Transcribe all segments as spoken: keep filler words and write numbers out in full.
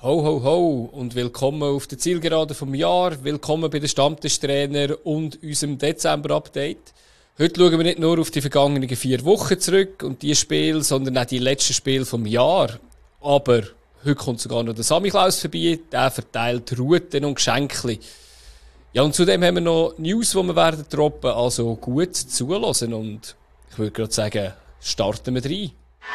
Ho, ho, ho und willkommen auf der Zielgerade vom Jahr. Willkommen bei den Stammtischtrainer und unserem Dezember-Update. Heute schauen wir nicht nur auf die vergangenen vier Wochen zurück und die Spiele, sondern auch die letzten Spiele vom Jahr. Aber heute kommt sogar noch der Samichlaus vorbei, der verteilt Routen und Geschenke. Ja, und zudem haben wir noch News, die wir werden droppen, also gut zuhören. Und ich würde gerade sagen, starten wir rein.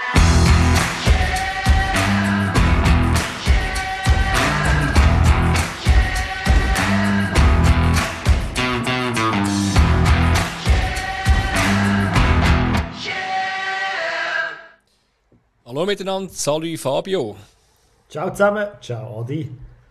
Hallo miteinander, salut Fabio. Ciao zusammen, ciao Adi.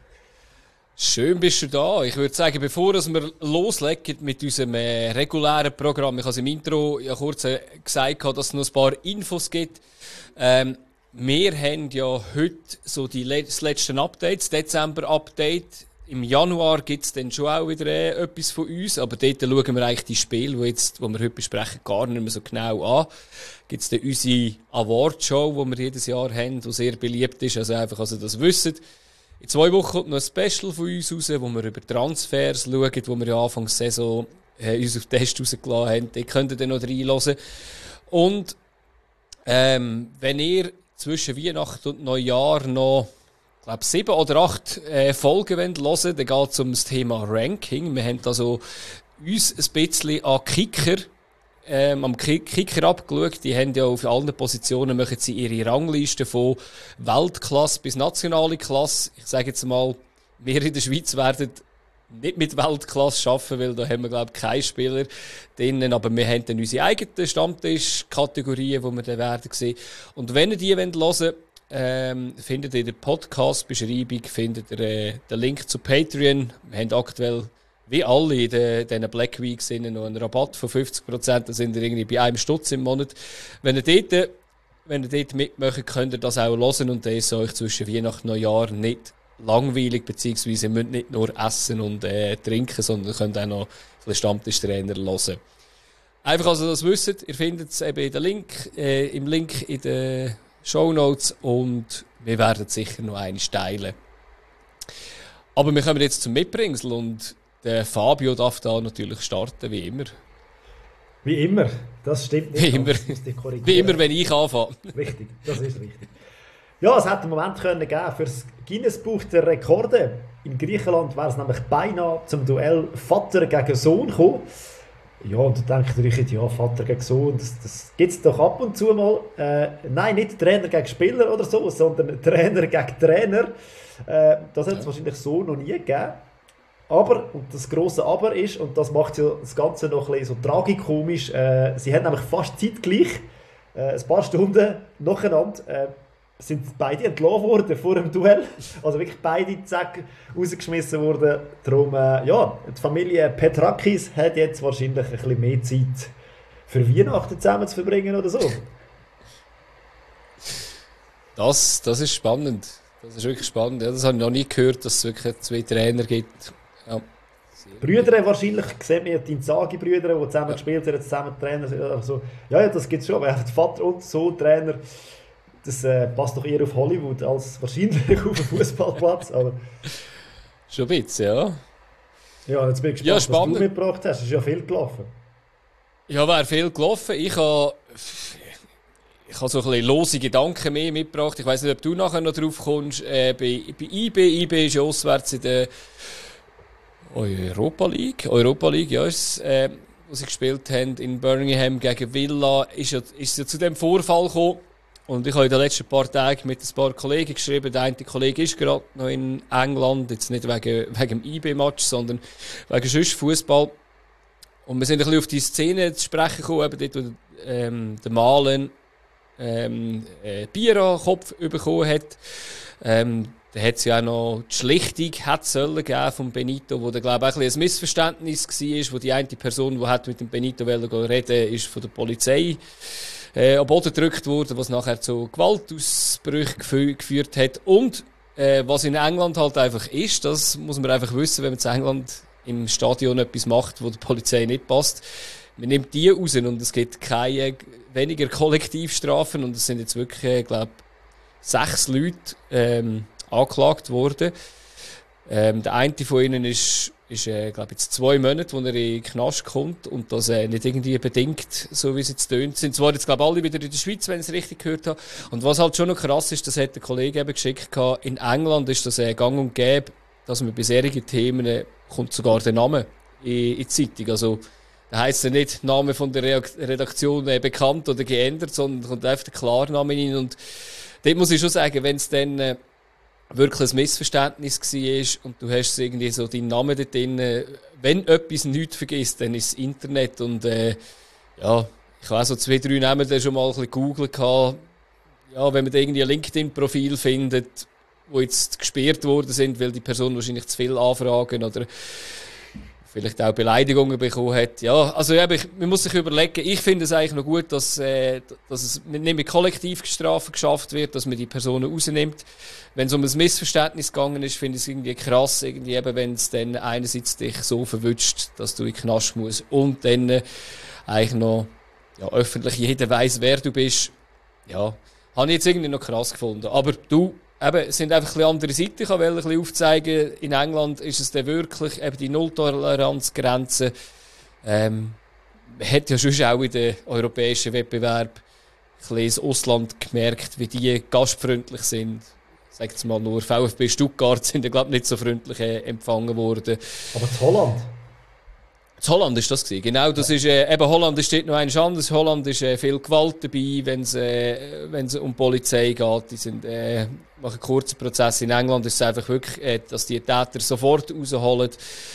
Schön bist du da. Ich würde sagen, bevor wir loslegen mit unserem äh, regulären Programm, ich habe es im Intro ja kurz äh, gesagt, dass es noch ein paar Infos gibt. Ähm, wir haben ja heute so die le- das letzte Update, das Dezember-Update. Im Januar gibt es dann schon auch wieder äh, etwas von uns, aber dort schauen wir eigentlich die Spiele, die, jetzt, die wir heute besprechen, gar nicht mehr so genau an. Gibt es dann unsere Award-Show, die wir jedes Jahr haben, die sehr beliebt ist, also einfach, also das wissen. In zwei Wochen kommt noch ein Special von uns raus, wo wir über Transfers schauen, wo wir ja Anfang der Saison äh, uns auf Test rausgelassen haben. Die könnt ihr dann noch reinhören. Und ähm, wenn ihr zwischen Weihnachten und Neujahr noch ich glaube, sieben oder acht äh, Folgen hören wollt, dann geht es um das Thema Ranking. Wir haben also uns ein bisschen an Kicker, ähm, am Kicker abgeschaut. Die haben ja auf allen Positionen machen sie ihre Rangliste von Weltklasse bis nationale Klasse. Ich sage jetzt mal, wir in der Schweiz werden nicht mit Weltklasse arbeiten, weil da haben wir, glaube ich, keinen Spieler drinnen. Aber wir haben dann unsere eigenen Stammtischkategorien, die wir dann werden sehen. Und wenn ihr die hören wollt, Ähm, findet ihr in der Podcast-Beschreibung findet ihr, äh, den Link zu Patreon. Wir haben aktuell, wie alle in diesen Black Weeks, noch einen Rabatt von fünfzig Prozent. Da sind ihr irgendwie bei einem Stutz im Monat. Wenn ihr dort, wenn ihr dort mitmacht, könnt ihr das auch hören und dann ist euch zwischen Weihnachten und Neujahr nicht langweilig, beziehungsweise ihr müsst nicht nur essen und äh, trinken, sondern ihr könnt auch noch den Stammtischtrainer hören. Einfach, also das wisst, ihr findet es eben in der Link, äh, im Link in der Shownotes und wir werden sicher noch eine teilen. Aber wir kommen jetzt zum Mitbringsel und der Fabio darf da natürlich starten, wie immer. Wie immer, das stimmt nicht. Wie immer, wie immer wenn ich anfange. Richtig, das ist richtig. Ja, es hätte einen Moment können geben für das Guinness-Buch der Rekorde. In Griechenland wäre es nämlich beinahe zum Duell Vater gegen Sohn gekommen. Ja, und dann denkt ihr euch, ja, Vater gegen Sohn, das, das gibt es doch ab und zu mal. Äh, nein, nicht Trainer gegen Spieler oder so, sondern Trainer gegen Trainer. Äh, das hat es ja wahrscheinlich so noch nie gegeben. Aber, und das grosse Aber ist, und das macht ja das Ganze noch ein bisschen so tragikomisch, äh, sie haben nämlich fast zeitgleich, äh, ein paar Stunden nacheinander, äh, sind beide entlassen worden vor dem Duell. Also wirklich beide zack rausgeschmissen worden. Darum, äh, ja, die Familie Petrakis hat jetzt wahrscheinlich ein bisschen mehr Zeit für Weihnachten zusammen zu verbringen oder so. Das, das ist spannend. Das ist wirklich spannend. Ja, das habe ich noch nie gehört, dass es wirklich zwei Trainer gibt. Ja. Brüder wahrscheinlich, sieht man ja die Inzaghi-Brüder, die zusammen ja. gespielt haben, zusammen Trainer sind. Also, ja, ja, das gibt es schon. Aber Vater und Sohn Trainer, das äh, passt doch eher auf Hollywood als wahrscheinlich auf den Fußballplatz. Aber schon ein bisschen, ja. Ja, jetzt bin ich gespannt, ja, was du mitgebracht hast. Es ist ja viel gelaufen. Ja, wäre viel gelaufen. Ich habe ich habe so ein bisschen lose Gedanken mehr mitgebracht. Ich weiss nicht, ob du nachher noch drauf kommst. Äh, bei, bei I B. I B ist ja auswärts in der Europa League. Europa League, ja, ist äh, wo sie gespielt haben in Birmingham gegen Villa, ist ja, ist ja zu dem Vorfall gekommen. Und ich habe in den letzten paar Tagen mit ein paar Kollegen geschrieben. Der eine Kollege ist gerade noch in England, jetzt nicht wegen, wegen dem I B-Match, sondern wegen sonst Fußball. Und wir sind ein bisschen auf die Szene zu sprechen gekommen, eben dort, wo ähm, der Malen ähm, äh, Bier an den Kopf bekommen hat. Ähm, da hat es ja auch noch die Schlichtung hat sollen geben von Benito, wo da, glaube ich, ein, ein Missverständnis war, wo die eine Person, die hat mit dem Benito reden wollte, ist von der Polizei Äh, am Boden gedrückt wurde, was nachher zu Gewaltausbrüchen gefü- geführt hat. Und äh, was in England halt einfach ist, das muss man einfach wissen, wenn man in England im Stadion etwas macht, wo der Polizei nicht passt. Man nimmt die raus und es gibt keine weniger Kollektivstrafen und es sind jetzt wirklich, ich glaube, sechs Leute ähm, angeklagt worden. Ähm, der eine von ihnen ist, ist äh, glaube ich, jetzt zwei Monate, wo er in den Knast kommt und das äh, nicht irgendwie bedingt, so wie es jetzt tönt. Sind zwar jetzt, glaube ich, alle wieder in der Schweiz, wenn ich es richtig gehört habe. Und was halt schon noch krass ist, das hat der Kollege eben geschickt gehabt, in England ist das äh, gang und gäbe, dass man bei solchen Themen äh, kommt sogar der Name in, in die Zeitung. Also, da heisst ja nicht Name von der Redaktion äh, bekannt oder geändert, sondern kommt einfach der Klarname rein. Und dort muss ich schon sagen, wenn es dann äh, wirklich ein Missverständnis war und du hast irgendwie so deinen Namen dort drin, äh, wenn etwas nichts vergisst, dann ist das Internet. Und äh, ja, ich habe auch so zwei, drei Namen da schon mal ein bisschen gegoogelt. Ja, wenn man da irgendwie ein LinkedIn-Profil findet, wo jetzt gesperrt worden sind, weil die Person wahrscheinlich zu viel Anfragen oder vielleicht auch Beleidigungen bekommen hat. Ja, also eben, ich, man muss sich überlegen, ich finde es eigentlich noch gut, dass, äh, dass es nicht mit Kollektivstrafen geschafft wird, dass man die Personen rausnimmt. Wenn es um ein Missverständnis gegangen ist, finde ich es irgendwie krass, irgendwie eben, wenn es dann einerseits dich so verwünscht, dass du in den Knast musst und dann äh, eigentlich noch ja, öffentlich jeder weiss, wer du bist. Ja, habe ich jetzt irgendwie noch krass gefunden. Aber du, eben, es sind einfach ein bisschen andere Seiten. Ich wollte ein bisschen aufzeigen, in England ist es dann wirklich eben die Nulltoleranzgrenze. Ähm, man hat ja schon auch in den europäischen Wettbewerb ein bisschen ins Ausland gemerkt, wie die gastfreundlich sind. Sag jetzt mal nur, VfB Stuttgart sind ja, glaube ich, nicht so freundlich äh, empfangen worden. Aber in Holland? In Holland ist das gewesen. Genau, das ist, äh, eben Holland steht noch eins anderes. Holland ist äh, viel Gewalt dabei, wenn es äh, wenn's um Polizei geht. Die sind, äh, machen kurze Prozesse. In England ist es einfach wirklich, äh, dass die Täter sofort rausholen.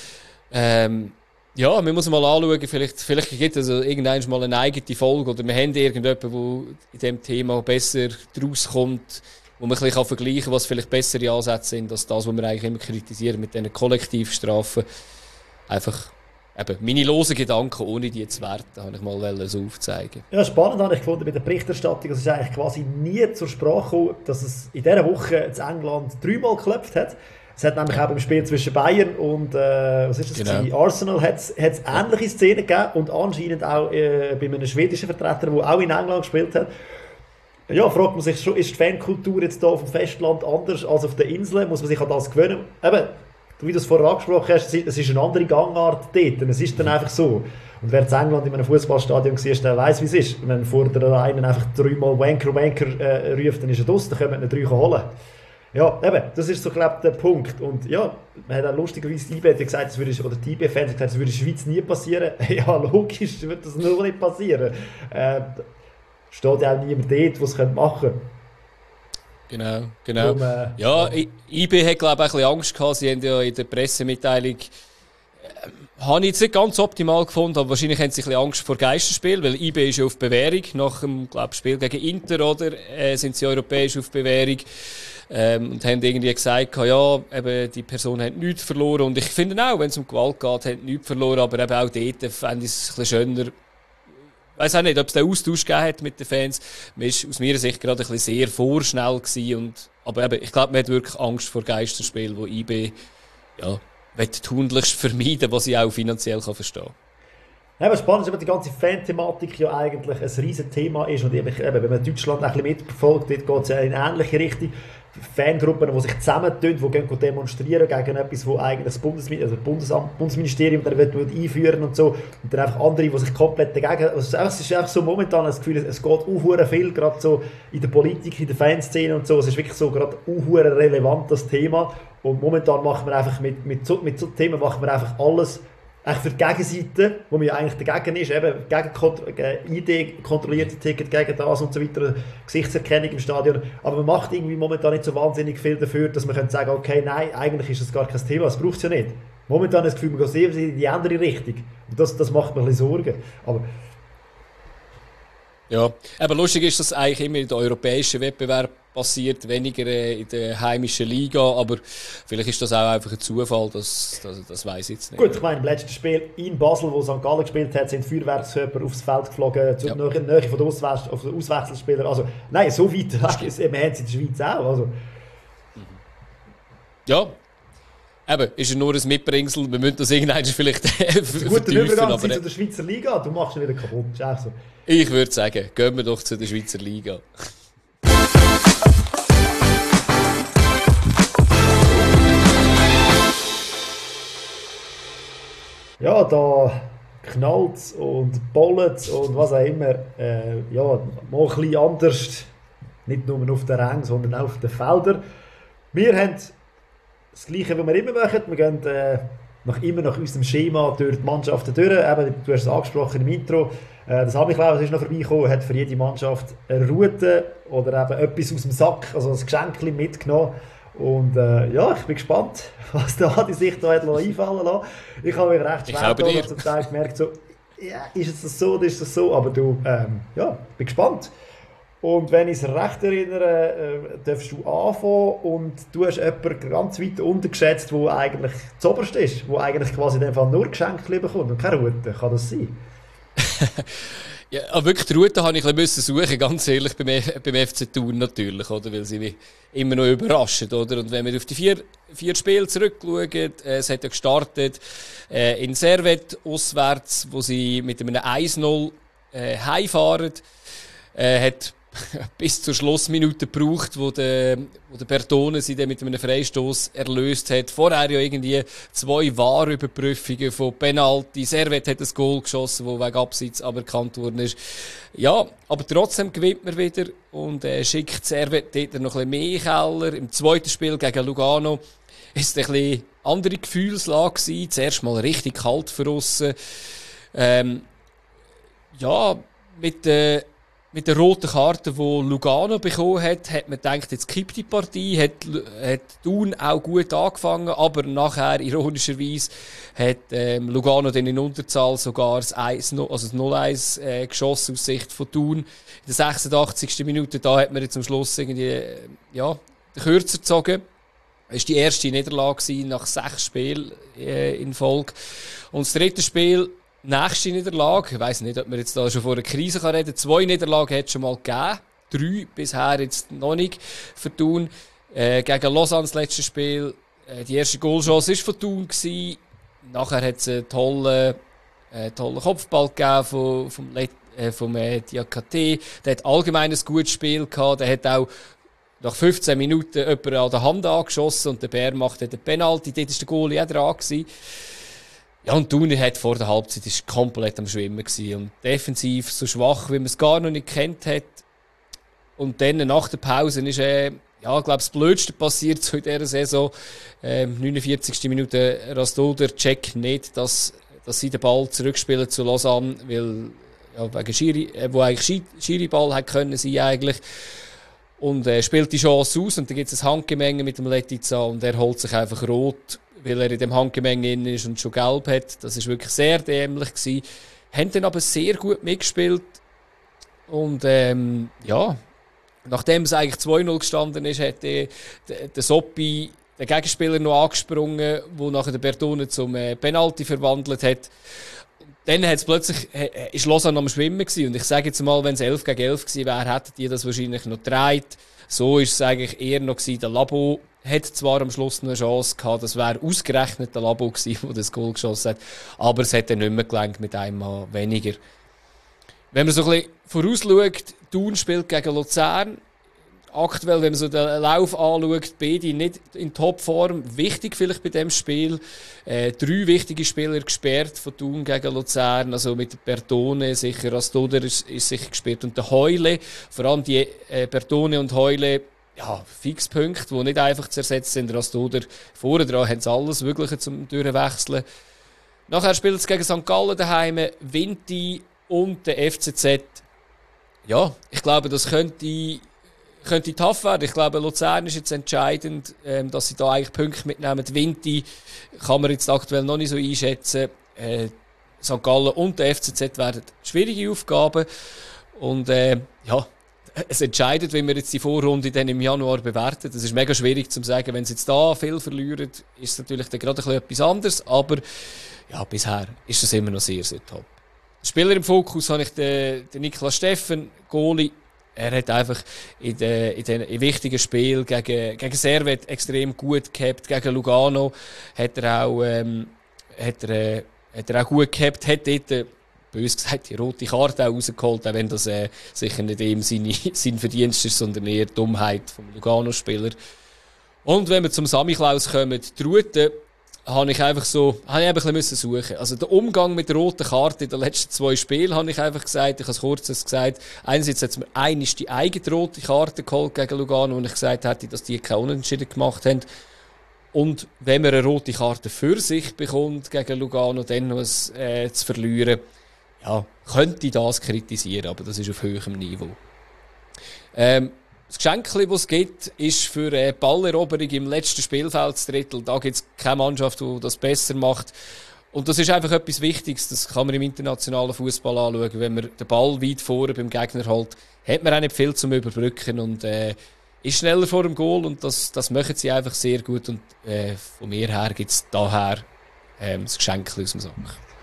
Ähm, ja, man muss mal anschauen, vielleicht, vielleicht gibt es also irgendwann mal eine eigene Folge oder wir haben irgendjemanden, der in diesem Thema besser draus kommt, wo man ein bisschen vergleichen kann, was vielleicht bessere Ansätze sind, als das, was wir eigentlich immer kritisieren mit diesen Kollektivstrafen. Einfach eben, meine losen Gedanken, ohne die zu werten, habe ich mal so aufzeigen. Ja, spannend habe ich gefunden bei der Berichterstattung, es ist eigentlich quasi nie zur Sprache gekommen, dass es in dieser Woche in England dreimal geklopft hat. Es hat nämlich auch beim Spiel zwischen Bayern und äh, was ist das genau. Arsenal hat es ähnliche Szenen gegeben und anscheinend auch äh, bei einem schwedischen Vertreter, der auch in England gespielt hat. Ja, fragt man sich schon, ist die Fankultur jetzt hier auf dem Festland anders als auf der Insel? Muss man sich an das gewöhnen? Eben, wie du es vorher angesprochen hast, es ist eine andere Gangart dort. Es ist dann einfach so. Und wer in England in einem Fußballstadion war, der weiss, wie es ist. Wenn vor der einen einfach dreimal Wanker, Wanker äh, ruft, dann ist er draus, dann können wir ihn drei holen. Ja, eben, das ist so, glaube ich, der Punkt. Und ja, man hat auch lustigerweise die I B gesagt, das würde, oder die I B-Fans gesagt, das würde in der Schweiz nie passieren. Ja, logisch wird das nur nicht passieren. Äh, steht ja auch niemand dort, der es machen könnte. Genau, genau. Um, äh, ja, I B hat, glaube ich, ein bisschen Angst gehabt. Sie haben ja in der Pressemitteilung, äh, habe ich jetzt nicht ganz optimal gefunden, aber wahrscheinlich haben sie ein bisschen Angst vor Geisterspiel, weil I B ist ja auf Bewährung. Nach dem, glaube Spiel gegen Inter, oder, äh, sind sie europäisch auf Bewährung. Ähm, und haben irgendwie gesagt, ja, eben, die Person hat nichts verloren. Und ich finde auch, wenn es um Gewalt geht, hat nichts verloren, aber eben auch dort fände ich es ein bisschen schöner. Ich weiss auch nicht, ob es den Austausch gegeben hat mit den Fans. Man war aus meiner Sicht gerade ein bisschen sehr vorschnell gewesen und, aber eben, ich glaube, man hat wirklich Angst vor Geisterspielen, wo I B, ja, tunlichst vermeiden, was ich auch finanziell kann verstehen kann. Ja, aber spannend ist, dass die ganze Fan-Thematik ja eigentlich ein riesen Thema ist und eben, wenn man Deutschland ein bisschen mitverfolgt, dort geht es ja in eine ähnliche Richtung. Fangruppen, die sich zusammentun, die gehen demonstrieren gegen etwas, wo eigentlich das Bundesmi- also Bundesamt, Bundesministerium dann will einführen und so. Und dann einfach andere, die sich komplett dagegen... Also es ist einfach so momentan das Gefühl, es geht auch viel, gerade so in der Politik, in der Fanszene und so. Es ist wirklich so gerade auch relevant, das Thema. Und momentan machen wir einfach mit, mit, so, mit so Themen machen wir einfach alles eigentlich für die Gegenseite, wo man ja eigentlich dagegen ist, eben gegen I D, kontrollierte Ticket gegen das und so weiter, Gesichtserkennung im Stadion. Aber man macht irgendwie momentan nicht so wahnsinnig viel dafür, dass man könnte sagen, okay, nein, eigentlich ist das gar kein Thema, das braucht es ja nicht. Momentan ist das Gefühl, man geht sehr in die andere Richtung. Und das, das macht mir ein bisschen Sorgen. Aber ja, aber lustig ist, dass eigentlich immer in den europäischen Wettbewerb passiert, weniger in der heimischen Liga, aber vielleicht ist das auch einfach ein Zufall, das, das, das weiss ich jetzt nicht. Gut, ich meine, im letzten Spiel in Basel, wo Sankt Gallen gespielt hat, sind Feuerwerkskörper aufs Feld geflogen, zur ja. Nähe, Nähe von den Auswechsel, Auswechselspielern. Also, nein, so weit weg, wir haben es in der Schweiz auch. Also. Ja, eben, ist ja nur ein Mitbringsel, wir müssen das irgendwann vielleicht vertiefen. Guter Übergang zu der Schweizer Liga, du machst ihn wieder kaputt, ist auch so. Ich würde sagen, gehen wir doch zu der Schweizer Liga. ja, da knallt und bollet und was auch immer. Äh, ja, mal ein bisschen anders. Nicht nur auf den Rängen, sondern auch auf den Feldern. Wir haben das Gleiche, was wir immer machen. Wir gehen äh, nach, immer nach unserem Schema durch die Mannschaften durch. Eben, du hast es angesprochen im Intro. Äh, das Samichlaus ist noch vorbeigekommen, hat für jede Mannschaft eine Route oder eben etwas aus dem Sack, also ein Geschenk mitgenommen. Und äh, ja, ich bin gespannt, was da die sich da hat einfallen lassen. Ich habe mich recht schwer da zum Teil gemerkt, so, ja, ist es so oder ist es so? Aber du, ähm, ja, bin gespannt. Und wenn ich es recht erinnere, äh, darfst du anfangen und du hast jemanden ganz weit untergeschätzt, der eigentlich zuoberst ist, der eigentlich quasi in dem Fall nur Geschenke bekommt und keine Route. Kann das sein? Ja, aber wirklich die Route habe ich ein bisschen suchen, ganz ehrlich, beim, beim F C Thun natürlich, oder? Weil sie mich immer noch überraschen, oder? Und wenn wir auf die vier, vier Spiele zurückschauen, äh, es hat ja gestartet äh, in Servette auswärts, wo sie mit einem eins null äh, heimfahren, äh, hat bis zur Schlussminute gebraucht, wo der, wo der Bertone sie dann mit einem Freistoß erlöst hat. Vorher ja irgendwie zwei Wahrüberprüfungen von Penalty. Servette hat ein Goal geschossen, das wegen Abseits aberkannt worden ist. Ja, aber trotzdem gewinnt man wieder und äh, schickt Servette dort noch ein bisschen mehr Keller. Im zweiten Spiel gegen Lugano ist es ein bisschen andere Gefühlslage gewesen. Zuerst mal richtig kalt für uns. Ähm, ja, mit der äh, Mit der roten Karte, die Lugano bekommen hat, hat man gedacht, jetzt kippt die Partie, hat, hat Thun auch gut angefangen, aber nachher, ironischerweise, hat ähm, Lugano dann in Unterzahl sogar das, eins, also das null eins äh, geschossen aus Sicht von Thun. In der sechsundachtzigsten Minute, da hat man jetzt am Schluss irgendwie, äh, ja, den Kürzer gezogen. Das war die erste Niederlage nach sechs Spielen äh, in Folge. Und das dritte Spiel, nächste Niederlage, ich weiss nicht, ob man jetzt da schon vor einer Krise reden kann. Zwei Niederlagen hat es schon mal gegeben. Drei bisher jetzt noch nicht für Thun. Äh, gegen Lausanne das letzte Spiel. Äh, die erste Goalchance war von Thun gewesen. Nachher hat es einen tollen, äh, tollen Kopfball gegeben vom, vom, äh, vom äh, Diakate. Der hat allgemein ein gutes Spiel gehabt. Der hat auch nach fünfzehn Minuten jemanden an der Hand angeschossen und der Bär macht den Penalty. Dort war der Goalie auch dran gewesen. Ja, und Thun hat vor der Halbzeit ist komplett am Schwimmen gewesen und defensiv so schwach, wie man es gar noch nicht kennt hat. Und dann nach der Pause ist, äh, ja, ich glaube, das Blödste passiert so in dieser Saison. Äh, neunundvierzigste Minute Rastoder checkt nicht, dass, dass sie den Ball zurückspielen zu Lausanne, weil, ja, wegen Schiri, äh, wo eigentlich Schiri-Ball hätte können sie eigentlich. Und äh, spielt die Chance aus und dann gibt es ein Handgemenge mit dem Letizia und er holt sich einfach rot, weil er in dem Handgemenge innen ist und schon gelb hat. Das war wirklich sehr dämlich gewesen. Haben dann aber sehr gut mitgespielt. Und ähm, ja, nachdem es eigentlich zwei null gestanden ist, hat der, der, der Soppi, der Gegenspieler, noch angesprungen, wo nachher der Bertone zum äh, Penalty verwandelt hat. Dann hat's plötzlich, äh, ist Lausanne am Schwimmen gewesen. Und ich sage jetzt mal, wenn es elf gegen elf gewesen wäre, hätten die das wahrscheinlich noch gedreht. So ist es eigentlich eher noch gewesen. Der Labo hat zwar am Schluss noch eine Chance gehabt, das wäre ausgerechnet der Labo gewesen, der das Goal geschossen hat. Aber es hat dann nicht mehr gelangt mit einem Mann weniger. Wenn man so ein bisschen vorausschaut, Thun spielt gegen Luzern. Aktuell, wenn man so den Lauf anschaut, beide nicht in Topform. Wichtig vielleicht bei diesem Spiel. Äh, drei wichtige Spieler gesperrt von Thun gegen Luzern. Also mit Bertone sicher, Rastoder ist, ist sicher gesperrt. Und der Heule, vor allem die äh, Bertone und Heule, ja, Fixpunkte, die nicht einfach zu ersetzen sind. Rastoder vorne dran haben sie alles Mögliche zum Durchwechseln. Nachher spielt es gegen Sankt Gallen daheim, Vinti und der F C Z. Ja, ich glaube, das könnte... könnte tough werden. Ich glaube, Luzern ist jetzt entscheidend, ähm, dass sie da eigentlich Punkte mitnehmen. Die Vinti kann man jetzt aktuell noch nicht so einschätzen. Äh, Sankt Gallen und der F C Z werden schwierige Aufgaben. Und äh, ja, es entscheidet, wie wir jetzt die Vorrunde dann im Januar bewerten. Das ist mega schwierig zu sagen. Wenn sie jetzt da viel verlieren, ist es natürlich dann gerade ein bisschen etwas anderes. Aber ja, bisher ist es immer noch sehr, sehr top. Spieler im Fokus habe ich den, den Niklas Steffen, Goalie. Er hat einfach in den, in den in wichtigen Spielen gegen, gegen Servette extrem gut gehabt. Gegen Lugano hat er auch, ähm, hat er, äh, hat er auch gut gehabt. Hat dort, äh, bös gesagt, die rote Karte auch rausgeholt, auch wenn das äh, sicher nicht ihm seine, sein Verdienst ist, sondern eher die Dummheit vom Lugano-Spieler. Und wenn wir zum Samichlaus kommen, die Route, habe ich einfach so, habe ich einfach ein bisschen suchen. Also der Umgang mit der roten Karte in den letzten zwei Spielen, habe ich einfach gesagt, ich habe es kurz gesagt, einerseits hat es mir einmal die eigene rote Karte geholt gegen Lugano, wo ich gesagt hätte, dass die keine Unentschieden gemacht haben. Und wenn man eine rote Karte für sich bekommt gegen Lugano, dann noch es, äh, zu verlieren, ja, könnte ich das kritisieren, aber das ist auf höherem Niveau. Ähm, Das Geschenk, das es gibt, ist für eine Balleroberung im letzten Spielfeldsdrittel. Da gibt es keine Mannschaft, die das besser macht. Und das ist einfach etwas Wichtiges. Das kann man im internationalen Fußball anschauen. Wenn man den Ball weit vorne beim Gegner hält, hat man auch nicht viel zum Überbrücken und äh, ist schneller vor dem Goal. Und das, das machen sie einfach sehr gut. Und äh, von mir her gibt es daher äh, das Geschenk aus dem Sack.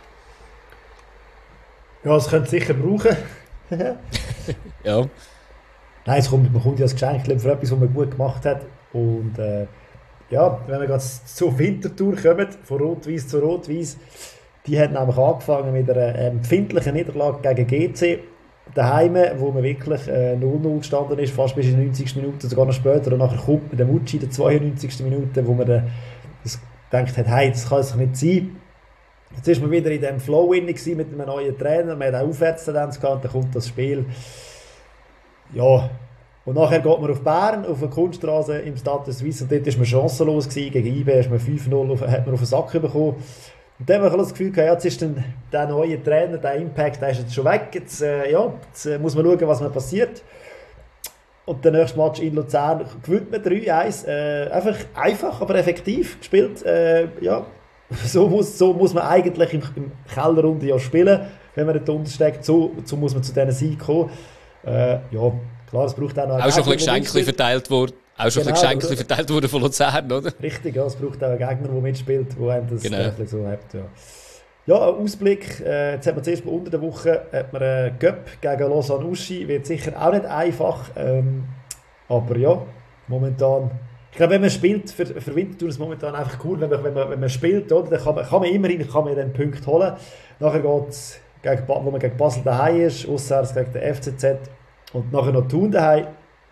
Ja, das könnte sicher brauchen. Ja. Nein, es kommt, man kommt ja das Geschenk für etwas, was man gut gemacht hat. Und äh, ja, wenn wir jetzt zur Winterthur kommen, von Rot-Weiß zu Rot-Weiß, die hat nämlich angefangen mit einer empfindlichen Niederlage gegen G C daheim, wo man wirklich äh, null null gestanden ist, fast bis in die neunzigste Minute, sogar noch später. Und nachher kommt mit dem Mucci in der zweiundneunzigsten Minute, wo man äh, das gedacht hat, hey, das kann es nicht sein. Jetzt ist man wieder in diesem Flow mit einem neuen Trainer, man hat auch Aufwärtstendenz gehabt, dann kommt das Spiel. Ja, und nachher geht man auf Bern, auf eine Kunststraße im Stade de Suisse und dort war man chancenlos gewesen. Gegen I B ist man fünf null, auf, hat man auf den Sack bekommen. Und dann haben wir das Gefühl gehabt, ja, jetzt ist dann der neue Trainer, der Impact, der ist jetzt schon weg. Jetzt, äh, ja, jetzt äh, muss man schauen, was man passiert. Und der nächste Match in Luzern gewinnt man drei eins. Äh, einfach, einfach, aber effektiv gespielt. Äh, ja, so muss, so muss man eigentlich im, im Kellerrunde ja spielen, wenn man nicht untersteckt. So, so muss man zu diesen Sieg kommen. Äh, ja, klar, es braucht auch noch... Auch schon ein bisschen Geschenke verteilt worden. Auch schon genau, ein bisschen verteilt worden von Luzern, oder? Richtig, ja, es braucht auch einen Gegner, der mitspielt, der einem das genau. äh, so hat. Ja, ja, ein Ausblick. Äh, jetzt hat man zuerst mal unter der Woche hat man einen Cup gegen Lausanne Uschi. Wird sicher auch nicht einfach. Ähm, aber ja, momentan... Ich glaube, wenn man spielt, für, für Winterthur ist es momentan einfach cool, wenn man, wenn man, wenn man spielt, oder, dann kann man, kann man immerhin kann man den Punkt holen. Nachher geht es, wo man gegen Basel daheim ist, auswärts gegen den F C Z und nachher noch Thun daheim.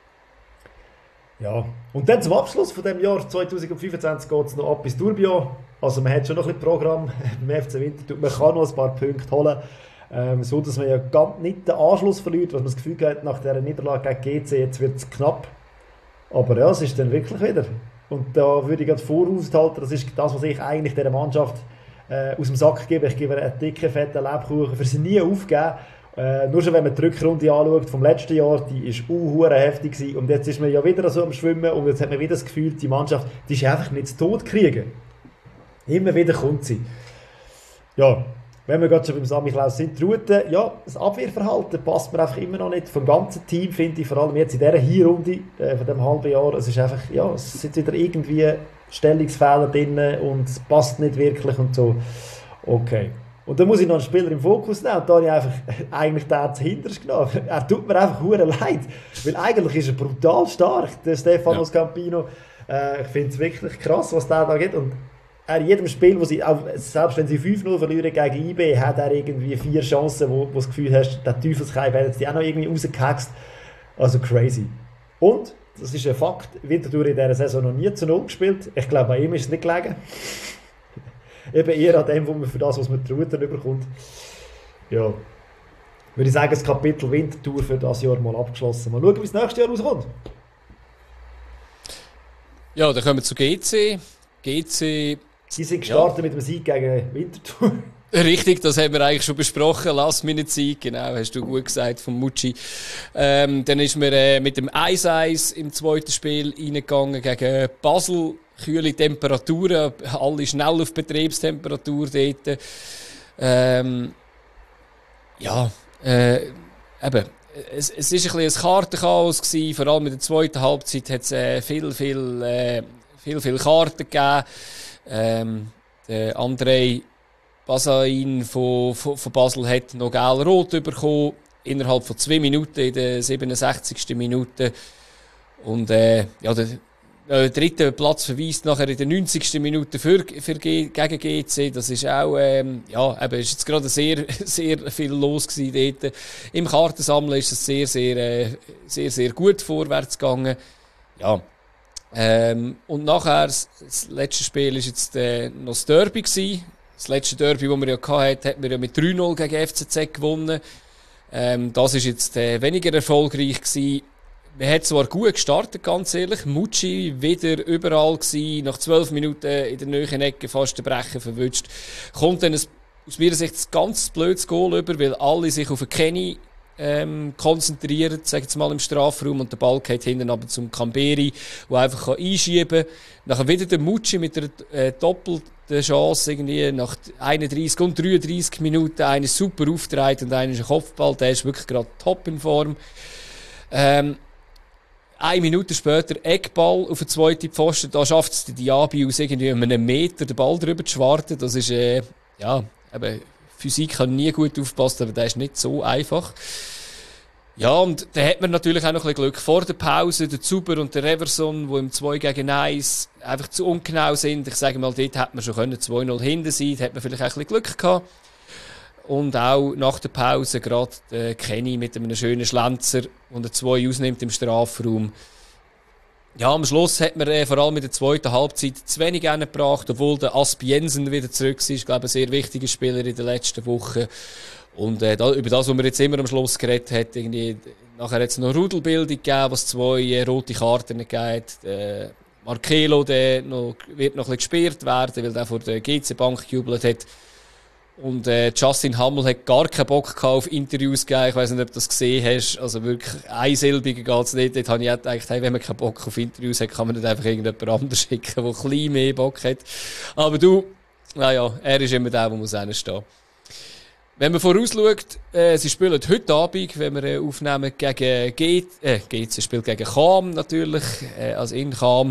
Ja, und dann zum Abschluss von dem Jahr zwanzig fünfundzwanzig geht es noch ab bis Turbio. Also man hat schon noch ein bisschen Programm beim F C Winterthur. Man kann noch ein paar Punkte holen, ähm, so dass man ja ganz nicht den Anschluss verliert, was man das Gefühl hat, nach dieser Niederlage gegen G C, jetzt wird es knapp. Aber ja, es ist dann wirklich wieder. Und da würde ich gerade voraushalten, das ist das, was ich eigentlich dieser Mannschaft äh, aus dem Sack gebe. Ich gebe einen dicken, fetten Lebkuchen, für sie nie aufgeben. Äh, nur schon, wenn man die Rückrunde anschaut vom letzten Jahr, die war uh, heftig gewesen. Und jetzt ist man ja wieder so am Schwimmen und jetzt hat man wieder das Gefühl, die Mannschaft, die ist einfach nicht zu Tod kriegen. Immer wieder kommt sie. Ja, wenn wir gerade schon beim Samichlaus sind, die Route, ja, das Abwehrverhalten passt mir einfach immer noch nicht. Vom ganzen Team finde ich, vor allem jetzt in dieser Hinrunde äh, von diesem halben Jahr, es ist einfach, ja, es sind wieder irgendwie Stellungsfehler drin und es passt nicht wirklich und so. Okay. Und dann muss ich noch einen Spieler im Fokus nehmen und da habe ich einfach eigentlich den zuhinterst genommen. Er tut mir einfach hure leid, weil eigentlich ist er brutal stark, der Stefano ja. Scampino. Äh, ich finde es wirklich krass, was der da geht. Und er in jedem Spiel, wo sie, auch, selbst wenn sie fünf null verlieren gegen I B, hat er irgendwie vier Chancen, wo, wo du das Gefühl hast, der Teufelskeim werden die auch noch irgendwie rausgehaxt. Also crazy. Und, das ist ein Fakt, Winterthur in dieser Saison noch nie zu null gespielt. Ich glaube, bei ihm ist es nicht gelegen. Eben eher an dem, wo man für das, was man die Route überkommt. Ja, würde ich sagen, das Kapitel Winterthur für das Jahr mal abgeschlossen. Mal schauen, wie es nächstes Jahr rauskommt. Ja, dann kommen wir zu G C. G C... Sie sind gestartet ja. mit dem Sieg gegen Winterthur. Richtig, das haben wir eigentlich schon besprochen. Last-Minute-Sieg, genau, hast du gut gesagt, von Mucci. Ähm, dann ist man äh, mit dem eins eins im zweiten Spiel reingegangen gegen Basel. Kühle Temperaturen, alle schnell auf Betriebstemperatur dort. Ähm, ja, äh, eben. Es, es ist ein bisschen ein Kartenchaos gewesen. Vor allem in der zweiten Halbzeit hat es äh, viel, viel, äh, viel, viel Karten gegeben. Ähm, der Andrei Basain von, von, von Basel hat noch gelb-rot bekommen. Innerhalb von zwei Minuten, in der siebenundsechzigsten Minute. Und äh, ja, der, der dritte Platz verweist nachher in der neunzigsten Minute für, für G, gegen G C. Das ist auch, ähm, ja, eben, ist jetzt gerade sehr, sehr viel los gewesen dort. Im Kartensammeln ist es sehr, sehr, äh, sehr, sehr gut vorwärts gegangen. Ja, Ähm, und nachher, das, das letzte Spiel war jetzt äh, noch das Derby gewesen. Das letzte Derby, das wir ja hatten, hat wir ja mit drei null gegen F C Z gewonnen. Ähm, das war jetzt äh, weniger erfolgreich gewesen. Wir haben zwar gut gestartet, ganz ehrlich. Mucci wieder überall gewesen, nach zwölf Minuten in der neuen Ecke fast den Brecher verwünscht. Kommt dann ein, aus meiner Sicht ein ganz blödes Goal über, weil alle sich auf den Kenny ähm, konzentrieren, sag jetzt mal im Strafraum, und der Ball geht hinten aber zum Camberi, der einfach kann einschieben kann. Nachher wieder der Mucci mit der äh, doppelten Chance, irgendwie nach einunddreissig und dreiunddreissig Minuten, einen super auftreten und einen ist ein Kopfball, der ist wirklich gerade top in Form. Ähm, Eine Minute später Eckball auf den zweiten Pfosten. Da schafft es der Diaby aus irgendwie einem Meter den Ball drüber zu schwarten. Das ist, äh, ja, eben, Physik kann nie gut aufpassen, aber das ist nicht so einfach. Ja, und da hat man natürlich auch noch ein bisschen Glück. Vor der Pause, der Zuber und der Reverson, die im zwei gegen eins einfach zu ungenau sind. Ich sage mal, dort hätte man schon zwei null hinten sein, da hat man vielleicht auch ein bisschen Glück gehabt. Und auch nach der Pause gerade äh, Kenny mit einem schönen Schlenzer, und er zwei ausnimmt im Strafraum. Ja, am Schluss hat man äh, vor allem in der zweiten Halbzeit zu wenig gebracht, obwohl der Asp Jensen wieder zurück ist. Ich glaube, ein sehr wichtiger Spieler in den letzten Wochen. Und äh, da, über das, was man jetzt immer am Schluss geredet hat, irgendwie, nachher hat es noch Rudelbildung gegeben, was zwei äh, rote Karten gegeben hat. Äh, Markelo, der noch, wird noch ein bisschen gesperrt werden, weil der vor der G C Bank gejubelt hat. Und äh, Justin Hammel hat gar keinen Bock auf Interviews gegeben. Ich weiss nicht, ob du das gesehen hast. Also wirklich einsilbiger geht's nicht. Dort habe ich auch gedacht, hey, wenn man keinen Bock auf Interviews hat, kann man nicht einfach irgendjemand anderes schicken, der ein bisschen mehr Bock hat. Aber du, naja, er ist immer der, der muss hinstehen. Wenn man vorausschaut, äh, sie spielen heute Abend, wenn wir äh, aufnehmen, gegen G, äh, G C spielt gegen Cham natürlich, äh, also in Cham.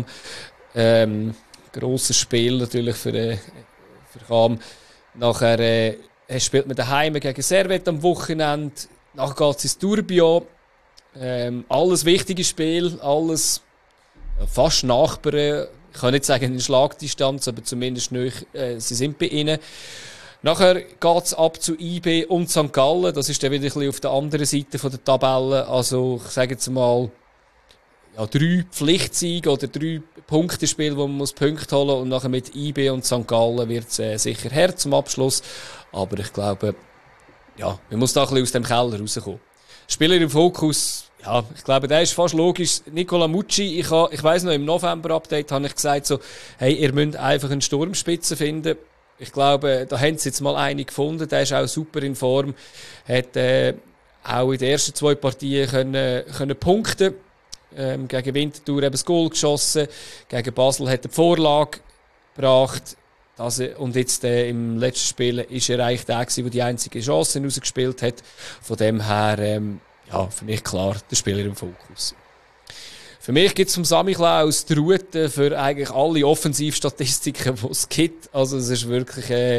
Ähm, grosses Spiel natürlich für, äh, für Cham. Nachher äh, spielt man daheim gegen Servette am Wochenende. Nachher geht es ins Tourbillon. Ähm, alles wichtige Spiel, alles ja, fast Nachbarn. Ich kann nicht sagen in Schlagdistanz, aber zumindest nicht, äh, sie sind bei ihnen. Nachher geht es ab zu I B und Sankt Gallen. Das ist dann wieder ein bisschen auf der anderen Seite der Tabelle. Also ich sage jetzt mal, ja, drei Pflichtsiege oder drei Punktespiele, wo man muss Punkte holen muss. Und nachher mit I B und Sankt Gallen wird es äh, sicher hart zum Abschluss. Aber ich glaube, ja, man muss da ein bisschen aus dem Keller rauskommen. Spieler im Fokus, ja, ich glaube, der ist fast logisch. Nicola Mucci, ich, ha, ich weiss noch, im November-Update habe ich gesagt, so, hey, ihr müsst einfach einen Sturmspitze finden. Ich glaube, da haben sie jetzt mal einen gefunden. Der ist auch super in Form. Hat äh, auch in den ersten zwei Partien können, können punkten. Ähm, gegen Winterthur eben das Goal geschossen, gegen Basel hat er die Vorlage gebracht. Das, und jetzt äh, im letzten Spiel ist er eigentlich der gewesen, der die einzige Chance rausgespielt hat. Von dem her, ähm, ja, für mich klar, der Spieler im Fokus. Für mich gibt es vom Sami Klaus die Route für eigentlich alle Offensivstatistiken, die es gibt. Also es ist wirklich, äh,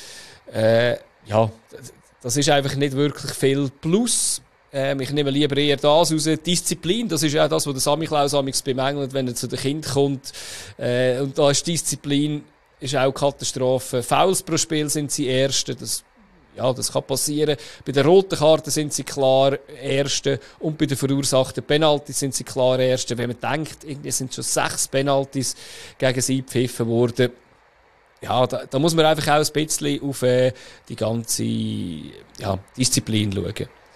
äh, ja, das ist einfach nicht wirklich viel Plus. Ähm, ich nehme lieber eher das raus. Disziplin, das ist ja das, was der Sami Klaus amigs bemängelt, wenn er zu den Kindern kommt. Äh, und da ist Disziplin ist auch Katastrophe. Fouls pro Spiel sind sie Erste. Das, ja, das kann passieren. Bei den roten Karten sind sie klar Erste. Und bei den verursachten Penalties sind sie klar Erste. Wenn man denkt, irgendwie sind schon sechs Penalties gegen sie gepfiffen worden. Ja, da, da muss man einfach auch ein bisschen auf äh, die ganze ja, Disziplin schauen.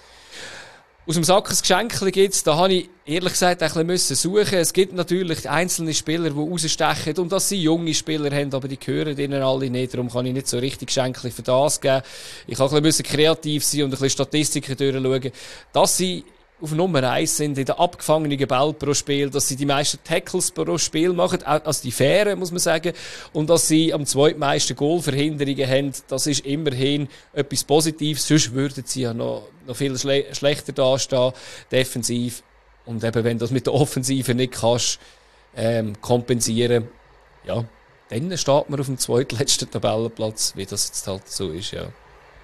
Aus dem Sack ein Geschenk gibt's, da habe ich ehrlich gesagt ein bisschen suchen. Es gibt natürlich einzelne Spieler, die rausstechen und dass sie junge Spieler haben, aber die gehören ihnen alle nicht. Darum kann ich nicht so richtig Geschenke für das geben. Ich kann ein bisschen kreativ sein und ein bisschen Statistiken durchschauen, dass sie auf Nummer eins sind in den abgefangenen Bällen pro Spiel, dass sie die meisten Tackles pro Spiel machen, also die fairen, muss man sagen, und dass sie am zweitmeisten Goalverhinderungen haben. Das ist immerhin etwas Positives, sonst würden sie ja noch, noch viel schle- schlechter dastehen, defensiv. Und eben, wenn du das mit der Offensive nicht kannst, ähm, kompensieren, ja, dann steht man auf dem zweitletzten Tabellenplatz, wie das jetzt halt so ist, ja.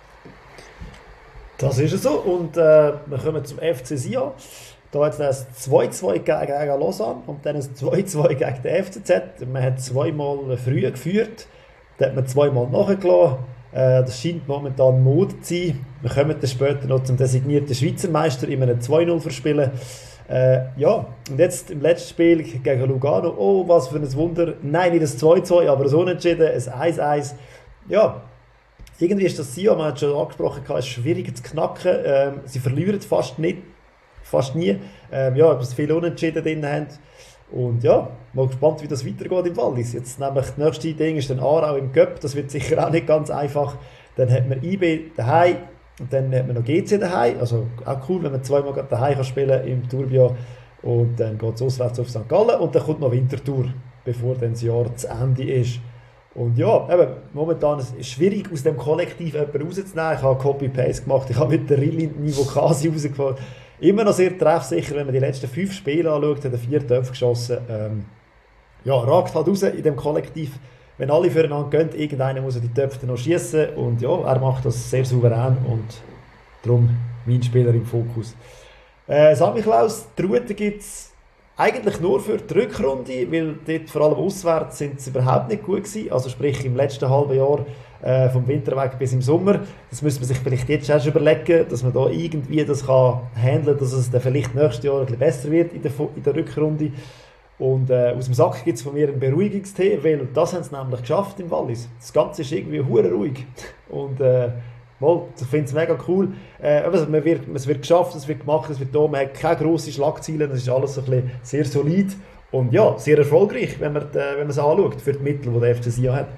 Das ist es so. Und äh, wir kommen zum F C Sion. Da hat es ein zwei zwei gegen, gegen Lausanne und dann ein zwei zwei gegen den F C Z. Man hat zweimal früher geführt, dann hat man zweimal nachgelassen. Äh, das scheint momentan Mode zu sein. Wir kommen dann später noch zum designierten Schweizer Meister in einem zwei null verspielen. Äh, ja, und jetzt im letzten Spiel gegen Lugano, oh, was für ein Wunder. Nein, nicht das zwei zwei, aber so unentschieden, ein eins eins. Ja, irgendwie ist das Sion, man hat schon angesprochen, ist schwierig zu knacken. Ähm, sie verlieren fast nicht, fast nie. Ähm, ja, ob sie viele Unentschieden drin haben. Und ja, mal gespannt, wie das weitergeht im Wallis. Jetzt nämlich das nächste Ding ist dann Aarau im Cup, das wird sicher auch nicht ganz einfach. Dann hat man I B daheim und dann hat man noch G C daheim. Also auch cool, wenn man zweimal daheim kann spielen im Tourbillon. Und dann geht es auswärts auf Sankt Gallen und dann kommt noch Winterthur, bevor dann das Jahr zu Ende ist. Und ja, eben, momentan ist es schwierig, aus dem Kollektiv jemanden rauszunehmen. Ich habe Copy-Paste gemacht, ich habe mit der Rilli Niveau Kasi rausgefahren. Immer noch sehr treffsicher, wenn man die letzten fünf Spiele anschaut, hat er vier Töpfe geschossen. Ähm, ja, ragt halt raus in dem Kollektiv. Wenn alle füreinander gehen, irgendeiner muss die Töpfe noch schießen. Und ja, er macht das sehr souverän und darum mein Spieler im Fokus. Äh, Sammy Klaus, die Route gibt es eigentlich nur für die Rückrunde, weil dort vor allem auswärts sind sie überhaupt nicht gut gewesen. Also sprich im letzten halben Jahr äh, vom Winter weg bis im Sommer. Das müsste man sich vielleicht jetzt erst überlegen, dass man da irgendwie das kann handeln, dass es dann vielleicht nächstes Jahr ein bisschen besser wird in der, in der Rückrunde. Und äh, aus dem Sack gibt es von mir einen Beruhigungstee, weil das haben sie nämlich geschafft im Wallis. Das Ganze ist irgendwie hure ruhig. Und äh, mal, ich finde es mega cool. Äh, also man wird, es wird geschafft, es wird gemacht, es wird da, man hat keine grossen Schlagzeilen, das ist alles so ein bisschen sehr solid. Und ja, sehr erfolgreich, wenn man, äh, wenn man es anschaut, für die Mittel, die der F C Sion hat.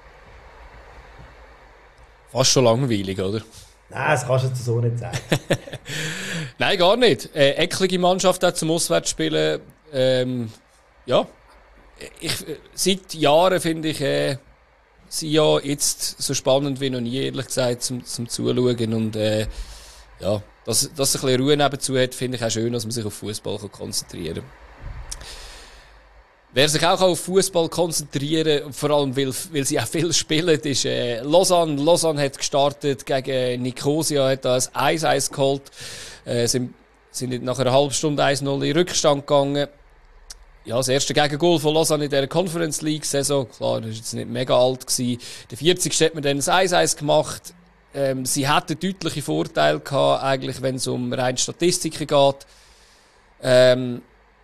Fast schon langweilig, oder? Nein, das kannst du jetzt so nicht sagen. Nein, gar nicht. Äh, ecklige Mannschaft auch zum Auswärtsspielen. Ähm, ja, ich, seit Jahren finde ich äh, Sion jetzt so spannend wie noch nie, ehrlich gesagt, zum, zum Zuschauen. Und äh, ja, dass, dass es ein bisschen Ruhe nebenzu hat, finde ich auch schön, dass man sich auf Fußball konzentrieren kann. Wer sich auch auf Fußball konzentrieren kann, vor allem weil, weil sie auch viel spielen, ist äh, Lausanne. Lausanne hat gestartet gegen Nicosia, hat da ein eins eins geholt, äh, sind, sind nach einer halben Stunde eins null in Rückstand gegangen. Ja, das erste Gegengol von Lausanne in dieser Conference League-Saison, klar, das war jetzt nicht mega alt gewesen. Der vierzigste hat man dann ein eins eins gemacht. Ähm, sie hatten deutliche Vorteile gehabt, eigentlich, wenn es um rein Statistiken geht. Ähm,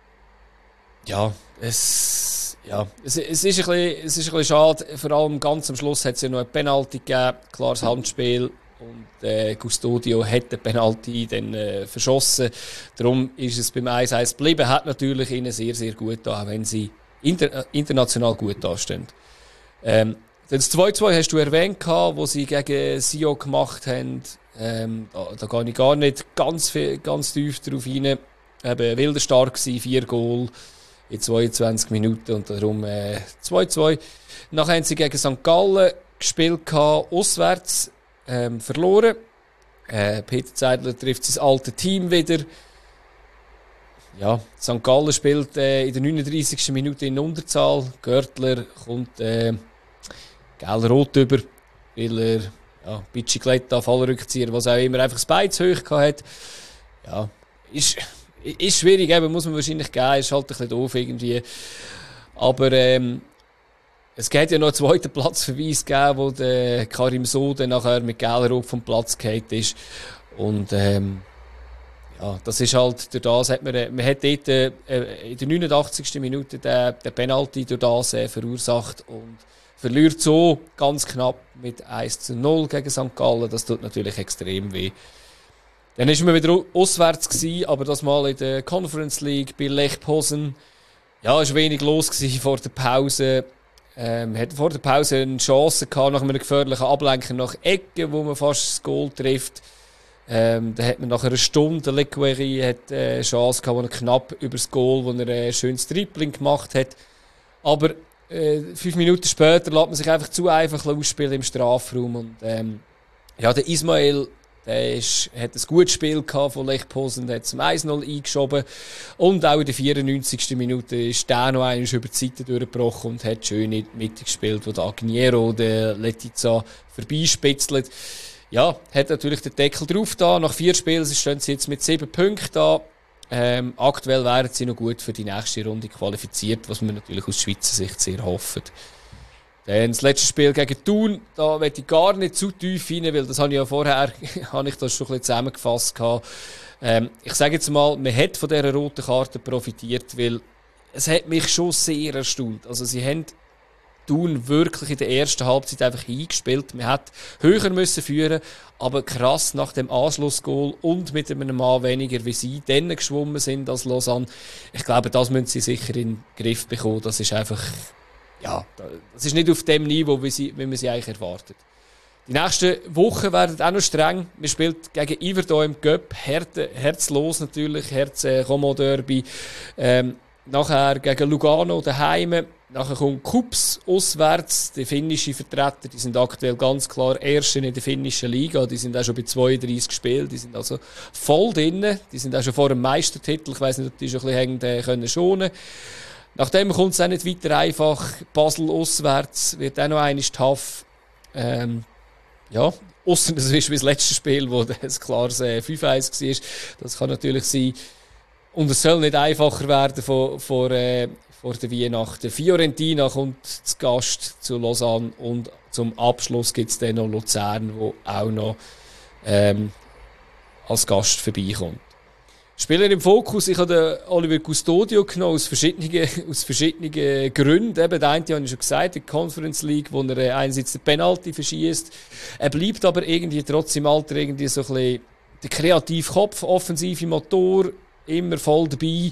ja, es, ja, es, es, ist ein bisschen, es ist ein bisschen schade. Vor allem ganz am Schluss hat es ja noch eine Penalty gegeben, klares Handspiel. Und äh, Custodio hat den Penalty dann äh, verschossen. Darum ist es beim eins eins geblieben. Hat natürlich ihnen sehr, sehr gut da, auch wenn sie inter, äh, international gut dastehen. Ähm, das zwei zwei hast du erwähnt, wo sie gegen Sion gemacht haben. Ähm, da, da gehe ich gar nicht ganz, viel, ganz tief drauf rein. Eben wilder stark gewesen, vier Goal in zweiundzwanzig Minuten und darum äh, zwei zwei. Nachher haben sie gegen Sankt Gallen gespielt, auswärts. Ähm, verloren. Äh, Peter Zeidler trifft sein altes Team wieder. Ja, Sankt Gallen spielt äh, in der neununddreißigsten Minute in Unterzahl. Görtler kommt äh, gelb-rot über, weil er ja, Bicicletta, Fallrückzieher, was auch immer, einfach das Bein zu hoch hatte. Ja, ist, ist schwierig, eben, muss man wahrscheinlich geben, ist halt ein bisschen doof irgendwie. Aber ähm, es hat ja noch einen zweiten Platzverweis gegeben, wo der Karim Sode nachher mit Gelrot vom Platz gefallen ist. Und ähm, ja, das ist halt, durch das hat man, man hat dort äh, in der neunundachtzigsten Minute den, den Penalty durch das äh, verursacht und verliert so ganz knapp mit eins zu null gegen Sankt Gallen. Das tut natürlich extrem weh. Dann war man wieder auswärts gewesen, aber das mal in der Conference League bei Lech Posen. Ja, es war wenig los gewesen vor der Pause. Ähm, hat vor der Pause eine Chance gehabt, nach einem gefährlichen Ablenken nach Ecke, wo man fast das Goal trifft. Ähm, da hat man nach einer Stunde, Lequeri hat äh, eine Chance gehabt, wo er knapp über das Goal, wo er ein schönes Dribbling gemacht hat. Aber äh, fünf Minuten später lässt man sich einfach zu einfach ausspielen im Strafraum. Und ähm, ja, der Ismail, der ist, hat ein gutes Spiel gehabt von Lech Posen, der hat zum eins null eingeschoben. Und auch in der vierundneunzigsten Minute ist der noch einmal über die Seite durchgebrochen und hat schön in die Mitte gespielt, wo der Agniero, der Letizia vorbeispitzelt. Ja, hat natürlich den Deckel drauf da. Nach vier Spielen stehen sie jetzt mit sieben Punkten da. Ähm, aktuell wären sie noch gut für die nächste Runde qualifiziert, was wir natürlich aus Schweizer Sicht sehr hoffen. Dann das letzte Spiel gegen Thun, da will ich gar nicht zu tief rein, weil das habe ich ja vorher habe ich das schon ein bisschen zusammengefasst gehabt. Ähm, ich sage jetzt mal, man hat von dieser roten Karte profitiert, weil es hat mich schon sehr erstaunt. Also sie haben Thun wirklich in der ersten Halbzeit einfach eingespielt. Man hat höher müssen führen, aber krass nach dem Anschlussgoal und mit einem Mann weniger, wie sie dann geschwommen sind als Lausanne. Ich glaube, das müssen sie sicher in den Griff bekommen. Das ist einfach, ja, das ist nicht auf dem Niveau, wie, sie, wie man sie eigentlich erwartet. Die nächsten Wochen werden auch noch streng. Man spielt gegen Iverdon im Cup, Herde, herzlos natürlich, Herz-Como-Derby. Ähm, nachher gegen Lugano daheim. Nachher kommt Kups auswärts, die finnischen Vertreter, die sind aktuell ganz klar Erste in der finnischen Liga, die sind auch schon bei zweiunddreißig gespielt, die sind also voll drin, die sind auch schon vor dem Meistertitel, ich weiss nicht, ob die schon ein bisschen können schonen. Nachdem kommt es auch nicht weiter einfach, Basel auswärts, wird auch noch einmal tough. Ähm, ja, ausser das ist wie das letzte Spiel, wo es klares äh, fünf eins war, das kann natürlich sein. Und es soll nicht einfacher werden vor, vor äh, vor der Weihnachten. Fiorentina kommt zu Gast zu Lausanne und zum Abschluss gibt es dann noch Luzern, wo auch noch ähm, als Gast vorbeikommt. Spieler im Fokus, ich habe den Oliver Custodio genommen, aus verschiedenen, aus verschiedenen Gründen. Eben, der eine habe ich schon gesagt, die Conference League, wo er einerseits den Penalty verschießt. Er bleibt aber irgendwie trotz im Alter irgendwie so ein bisschen der kreative Kopf, offensive Motor, immer voll dabei.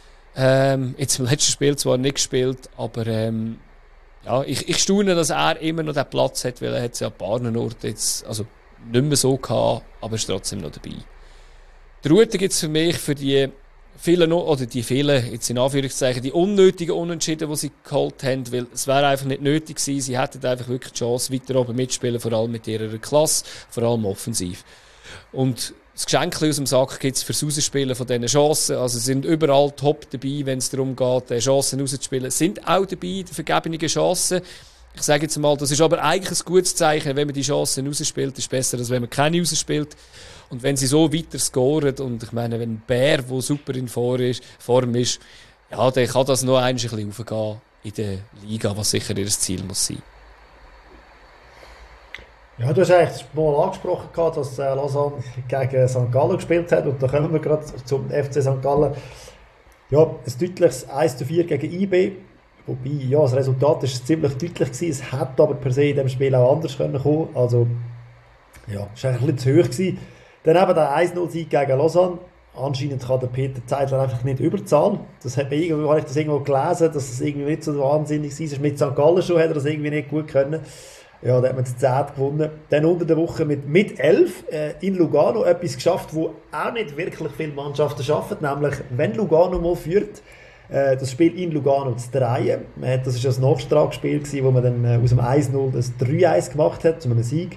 Ähm, jetzt im letzten Spiel zwar nicht gespielt, aber ähm, ja, ich, ich staune, dass er immer noch den Platz hat, weil er hat es ja an ein paar Orten jetzt, also nicht mehr so gehabt, aber ist trotzdem noch dabei. Die Route gibt es für mich für die vielen, oder die vielen, jetzt in Anführungszeichen, die unnötigen Unentschieden, die sie geholt haben, weil es wäre einfach nicht nötig gewesen, sie hätten einfach wirklich die Chance, weiter oben mitspielen, vor allem mit ihrer Klasse, vor allem offensiv. Und das Geschenk aus dem Sack gibt es fürs Rausspielen von diesen Chancen. Also sie sind überall top dabei, wenn es darum geht, Chancen rauszuspielen. Sind auch dabei, die vergebenen Chancen. Ich sage jetzt mal, das ist aber eigentlich ein gutes Zeichen, wenn man die Chancen rausspielt, ist besser, als wenn man keine rausspielt. Und wenn sie so weiter scoren, und ich meine, wenn ein Bär, der super in Form ist, Form ist, ja, dann kann das noch ein bisschen hochgehen in der Liga, was sicher ihr Ziel muss sein. Ja, du hast eigentlich mal angesprochen, dass äh, Lausanne gegen Sankt Gallen gespielt hat und da kommen wir gerade zum F C Sankt Gallen. Ja, ein deutliches eins zu vier gegen I B, wobei, ja, das Resultat ist ziemlich deutlich gewesen, es hätte aber per se in diesem Spiel auch anders können kommen, also ja, es war ein bisschen zu hoch gewesen. Dann eben der eins null Sieg gegen Lausanne. Anscheinend kann der Peter Zeidler einfach nicht überzahlen. Das hat man irgendwo, habe ich das irgendwo gelesen, dass es irgendwie nicht so wahnsinnig ist. Mit Sankt Gallen schon hat er das irgendwie nicht gut können. Ja, da hat man zu zehn gewonnen. Dann unter der Woche mit, mit elf äh, in Lugano etwas geschafft, wo auch nicht wirklich viele Mannschaften schaffen. Nämlich, wenn Lugano mal führt, äh, das Spiel in Lugano zu drehen. Das war ein Nachtragsspiel, wo man dann äh, aus dem eins null das drei eins gemacht hat, zu einem Sieg.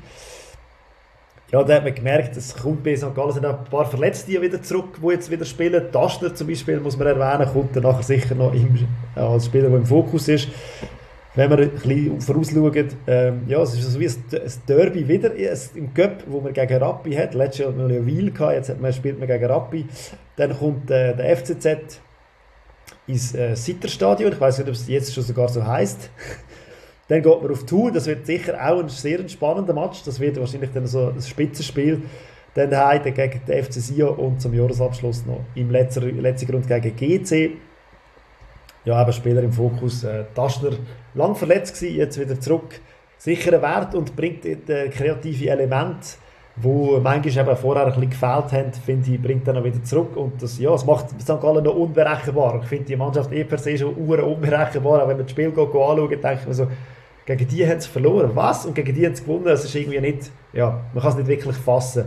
Ja, da hat man gemerkt, es kommt bei Sankt Gallen sind auch ein paar Verletzte wieder zurück, die jetzt wieder spielen. Taschner zum Beispiel, muss man erwähnen, kommt dann nachher sicher noch im, äh, als Spieler, der im Fokus ist. Wenn wir ein bisschen vorausschauen, ähm, ja, es ist so wie ein Derby wieder im Cup, wo man gegen Rappi hat. Letztes Jahr hatten wir ja Wiel gehabt, jetzt hat man, spielt man gegen Rappi. Dann kommt äh, der F C Z ins äh, Sitterstadion, ich weiss nicht, ob es jetzt schon sogar so heisst. Dann geht man auf Tour, das wird sicher auch ein sehr spannender Match, das wird wahrscheinlich dann so ein Spitzenspiel. Dann heute gegen den F C Sion und zum Jahresabschluss noch im letzten, letzten Grund gegen G C. Ja, eben Spieler im Fokus. Äh, Taschner, lang verletzt gewesen, jetzt wieder zurück. Sicherer Wert und bringt äh, kreative Elemente, die manchmal eben vorher ein bisschen gefehlt haben, finde ich, bringt dann auch wieder zurück. Und das, ja, das macht Sankt Gallen noch unberechenbar. Ich finde die Mannschaft eh per se schon unberechenbar. Auch wenn man das Spiel geht, geht anschaut, denke ich so, gegen die haben sie verloren. Was? Und gegen die haben sie gewonnen. Das ist irgendwie nicht, ja, man kann es nicht wirklich fassen.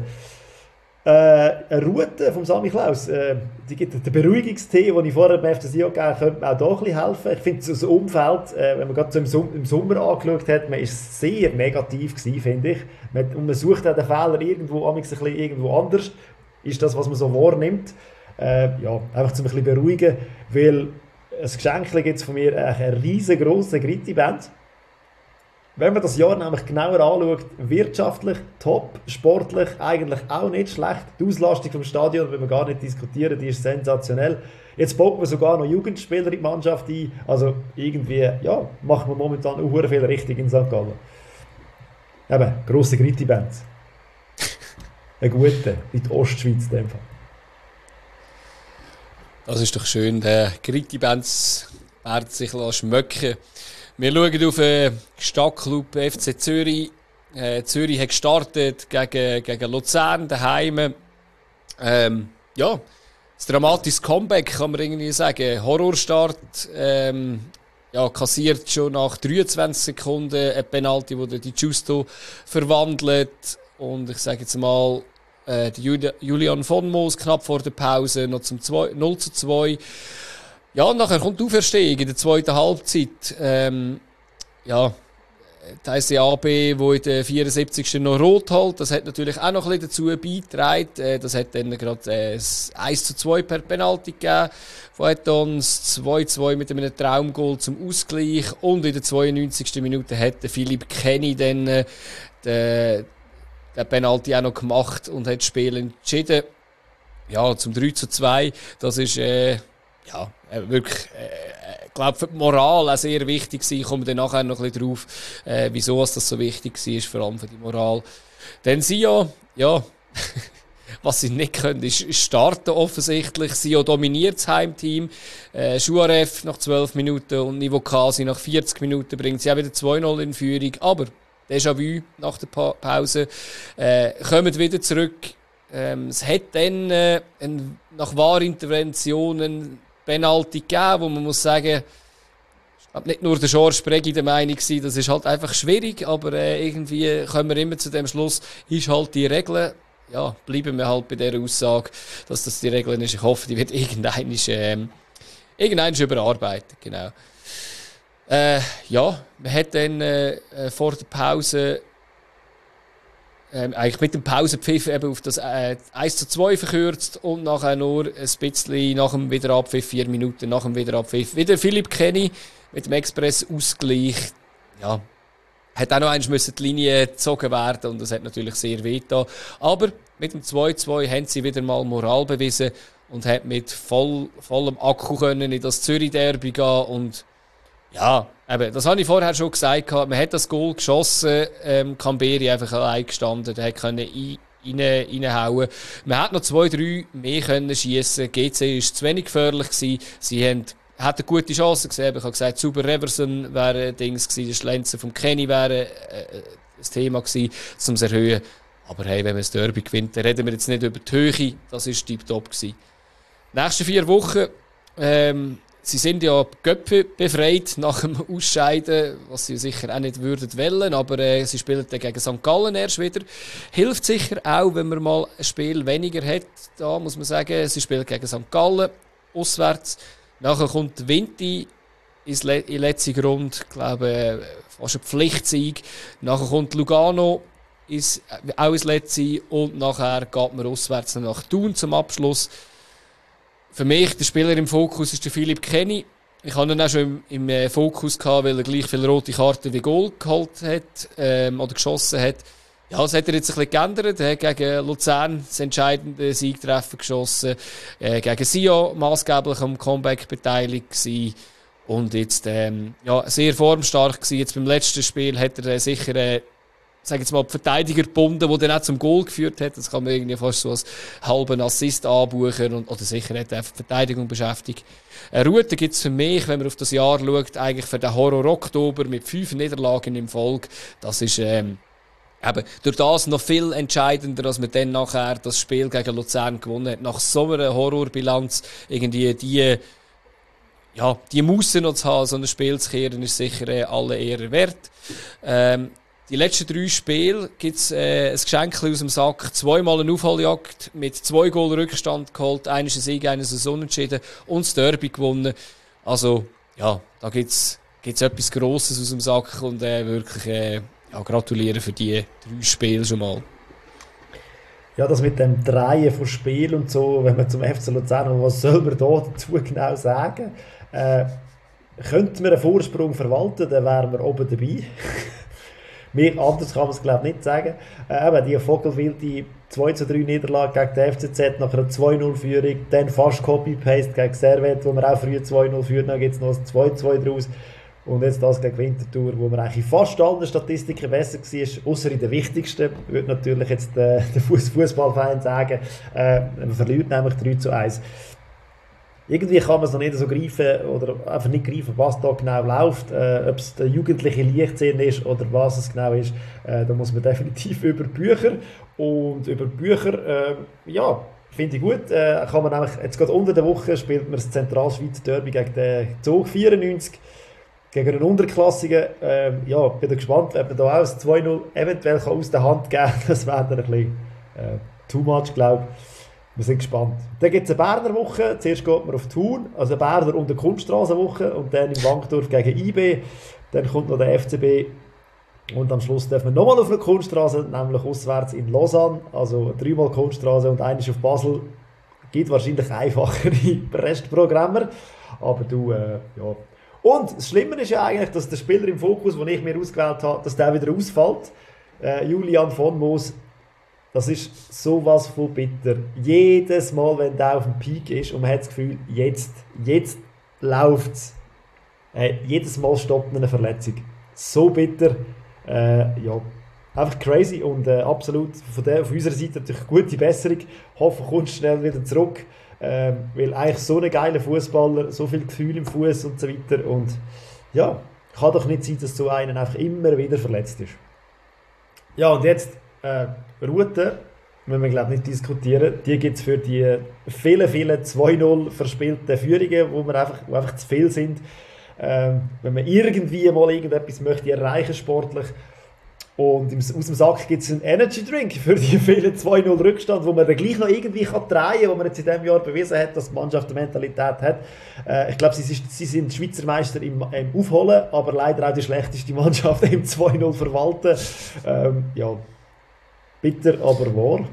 Äh, eine Route vom Sammy Klaus, äh, die gibt den Beruhigungstee, den ich vorher beim F C Sion gegeben habe, könnte mir auch da ein bisschen helfen. Ich finde, das Umfeld, äh, wenn man gerade so im, Sum- im Sommer angeschaut hat, man ist sehr negativ gewesen, finde ich. Man, und man sucht auch den Fehler irgendwo, ein bisschen irgendwo anders, ist das, was man so wahrnimmt. Äh, ja, einfach zum ein bisschen beruhigen, weil ein Geschenk gibt es von mir eine riesengroße Gritti-Band. Wenn man das Jahr nämlich genauer anschaut, wirtschaftlich top, sportlich eigentlich auch nicht schlecht. Die Auslastung vom Stadion, wenn wir gar nicht diskutieren, die ist sensationell. Jetzt baut man sogar noch Jugendspieler in die Mannschaft ein. Also irgendwie, ja, macht man momentan auch viel richtig in Sankt Gallen. Eben, grosse Gritti-Band. Eine gute, in der Ostschweiz in dem Fall. Das ist doch schön, der Gritti-Benz wird sich schmecken. Wir schauen auf den Stadtclub F C Zürich. Äh, Zürich hat gestartet gegen, gegen Luzern daheim. Ähm, ja, das dramatische Comeback kann man irgendwie sagen. Horrorstart. Ähm, ja, kassiert schon nach dreiundzwanzig Sekunden eine Penalty, die die Justo verwandelt. Und ich sage jetzt mal, äh, die Julian von Moos knapp vor der Pause noch zum null zu zwei. Ja, und nachher kommt die Auferstehung in der zweiten Halbzeit. Ähm, ja, die I C A B, wo in der vierundsiebzigsten noch rot holt, das hat natürlich auch noch ein bisschen dazu beigetragen. Äh, das hat dann gerade äh, das eins zu zwei per Penalty gegeben. Von hat dann das zwei zu zwei mit einem Traumgoal zum Ausgleich. Und in der zweiundneunzigsten Minute hat der Philipp Kenny dann äh, den, den Penalty auch noch gemacht und hat das Spiel entschieden. Ja, zum drei zu zwei. Das ist äh, ja, wirklich, äh, ich glaube, für die Moral auch sehr wichtig gewesen. Ich komme dann nachher noch ein bisschen drauf, äh, wieso das so wichtig war, vor allem für die Moral. Dann Sion, ja, was sie nicht können, ist starten offensichtlich. Sion dominiert das Heimteam. Äh, Schuarev nach zwölf Minuten und Nivokasi nach vierzig Minuten bringt sie auch wieder zwei null in Führung. Aber Déjà-vu nach der pa- Pause. Äh, kommen wieder zurück. Ähm, es hat dann äh, ein, nach Wahrinterventionen Penalty gegeben, wo man muss sagen, ich glaube nicht nur der George Preggi der Meinung war, das ist halt einfach schwierig, aber äh, irgendwie kommen wir immer zu dem Schluss, ist halt die Regel, ja, bleiben wir halt bei der Aussage, dass das die Regel ist. Ich hoffe, die wird irgendein ähm, irgendein überarbeitet, genau. Äh, ja, man hat dann äh, vor der Pause Ähm, eigentlich mit dem Pausenpfiff eben auf das äh, eins zu zwei verkürzt und nachher nur ein bisschen nach dem Wiederabpfiff, vier Minuten nach dem Wiederabpfiff, wieder Philipp Kenny mit dem Express-Ausgleich. Ja, hat auch noch einmal müssen die Linie gezogen werden und das hat natürlich sehr wehgetan. Aber mit dem zwei zu zwei haben sie wieder mal Moral bewiesen und hat mit voll, vollem Akku können in das Zürich-Derby gehen und ja, eben, das habe ich vorher schon gesagt. Man hat das Goal geschossen, ähm, Kamberi einfach allein gestanden, der konnte rein, rein, reinhauen. Man hat noch zwei, drei mehr können schiessen. G C war zu wenig gefährlich gewesen. Sie haben, hatten gute Chancen gesehen. Ich habe gesagt, Super Reverson wäre ein Dings gewesen, der Schlenzer vom Kenny wäre äh, das Thema gewesen, um es zu erhöhen. Aber hey, wenn man das Derby gewinnt, dann reden wir jetzt nicht über die Höhe. Das war tiptop gewesen. Nächste vier Wochen, ähm, sie sind ja Göpfe befreit nach dem Ausscheiden, was sie sicher auch nicht würden wollen, aber äh, sie spielen dann gegen Sankt Gallen erst wieder. Hilft sicher auch, wenn man mal ein Spiel weniger hat, da muss man sagen, sie spielen gegen Sankt Gallen, auswärts. Nachher kommt Vinti ins Le- in letzten Grund, ich glaube, äh, fast ein Pflichtsieg. Nachher kommt Lugano ins, äh, auch ins letzte und nachher geht man auswärts nach Thun zum Abschluss. Für mich, der Spieler im Fokus ist der Philipp Kenny. Ich hatte ihn auch schon im, im Fokus gehabt, weil er gleich viele rote Karten wie Goal geholt hat, ähm, oder geschossen hat. Ja, das hat er jetzt ein bisschen geändert. Er hat gegen Luzern das entscheidende Siegtreffer geschossen. Äh, gegen Sion maßgeblich am Comeback beteiligt gewesen. Und jetzt, ähm, ja, sehr formstark gewesen. Jetzt beim letzten Spiel hat er äh, sicher, äh, sag jetzt mal, die Verteidiger gebunden, der dann auch zum Goal geführt hat. Das kann man irgendwie fast so als halben Assist anbuchen. Und, oder sicher hat er einfach die Verteidigung beschäftigt. Eine Route gibt es für mich, wenn man auf das Jahr schaut, eigentlich für den Horror-Oktober mit fünf Niederlagen im Folge. Das ist, ähm, eben, durch das noch viel entscheidender, als man dann nachher das Spiel gegen Luzern gewonnen hat. Nach so einer Horrorbilanz irgendwie die, ja, die Musse noch zu haben, so ein Spiel zu kehren, ist sicher äh, alle Ehre wert. Ähm, Die letzten drei Spiele gibt es äh, ein Geschenk aus dem Sack. Zweimal eine Aufholjagd mit zwei Goal Rückstand geholt. Einer ist ein Sieg, einer ist ein Unentschieden und das Derby gewonnen. Also, ja, da gibt es etwas Grosses aus dem Sack und äh, wirklich äh, ja, gratulieren für die drei Spiele schon mal. Ja, das mit dem Drehen von Spiel und so, wenn man zum F C Luzern, was soll man da dazu genau sagen? Äh, könnten wir einen Vorsprung verwalten, dann wären wir oben dabei. Mehr anders kann man es, glaube ich, nicht sagen. Äh, eben, die Vogelwilde zwei zu drei Niederlage gegen den F C Z, nach einer zwei null Führung, dann fast Copy-Paste gegen Servet, wo wir auch früher zwei null führen, dann gibt es noch ein zwei zwei draus. Und jetzt das gegen Winterthur, wo man eigentlich in fast allen Statistiken besser war, außer in den wichtigsten, würde natürlich jetzt der, der Fußballverein sagen. Äh, man verliert nämlich drei zu eins. irgendwie kann man es noch nicht so greifen oder einfach nicht greifen, was da genau läuft, äh, ob es der jugendliche Leichtsinn ist oder was es genau ist. Äh, da muss man definitiv über Bücher und über Bücher, äh, ja, finde ich gut. Äh, kann man nämlich, jetzt gerade unter der Woche spielt man das Zentralschweizer Derby gegen den Zug vierundneunzig, gegen einen Unterklassigen. Ähm, ja, bin gespannt, ob man da auch das zwei null eventuell aus der Hand geben kann. Das wäre dann ein bisschen äh, too much, glaube ich. Wir sind gespannt. Dann gibt es eine Berner Woche. Zuerst geht man auf Thun, also eine Berner und eine Kunststraßenwoche und dann in Wankdorf gegen I B. Dann kommt noch der F C B und am Schluss dürfen wir nochmal auf eine Kunststraße, nämlich auswärts in Lausanne. Also dreimal Kunststraße und eines auf Basel. Gibt wahrscheinlich einfachere Restprogramme, aber du, äh, ja. Und das Schlimme ist ja eigentlich, dass der Spieler im Fokus, den ich mir ausgewählt habe, dass der wieder ausfällt. Äh, Julian von Moos. Das ist sowas von bitter. Jedes Mal, wenn der auf dem Peak ist und man hat das Gefühl, jetzt, jetzt läuft es. Äh, jedes Mal stoppt eine Verletzung. So bitter. Äh, ja, einfach crazy und äh, absolut von, der, von unserer Seite natürlich gute Besserung. Hoffe, du kommst schnell wieder zurück. Äh, weil eigentlich so ein geiler Fußballer, so viel Gefühl im Fuß und so weiter. Und ja, kann doch nicht sein, dass so einer einfach immer wieder verletzt ist. Ja, und jetzt Äh, Route, müssen wir glaube nicht diskutieren, die gibt es für die vielen, vielen zwei null verspielten Führungen, wo, wir einfach, wo einfach zu viel sind. Ähm, wenn man irgendwie mal irgendetwas möchte erreichen sportlich und im, aus dem Sack gibt es einen Energy Drink für die vielen zwei null Rückstand, wo man dann gleich noch irgendwie kann drehen kann, wo man jetzt in diesem Jahr bewiesen hat, dass die Mannschaft eine Mentalität hat. Äh, ich glaube, sie, sie sind Schweizer Meister im, im Aufholen, aber leider auch die schlechteste Mannschaft im zwei null verwalten. Ähm, ja. Bitter, aber wahr.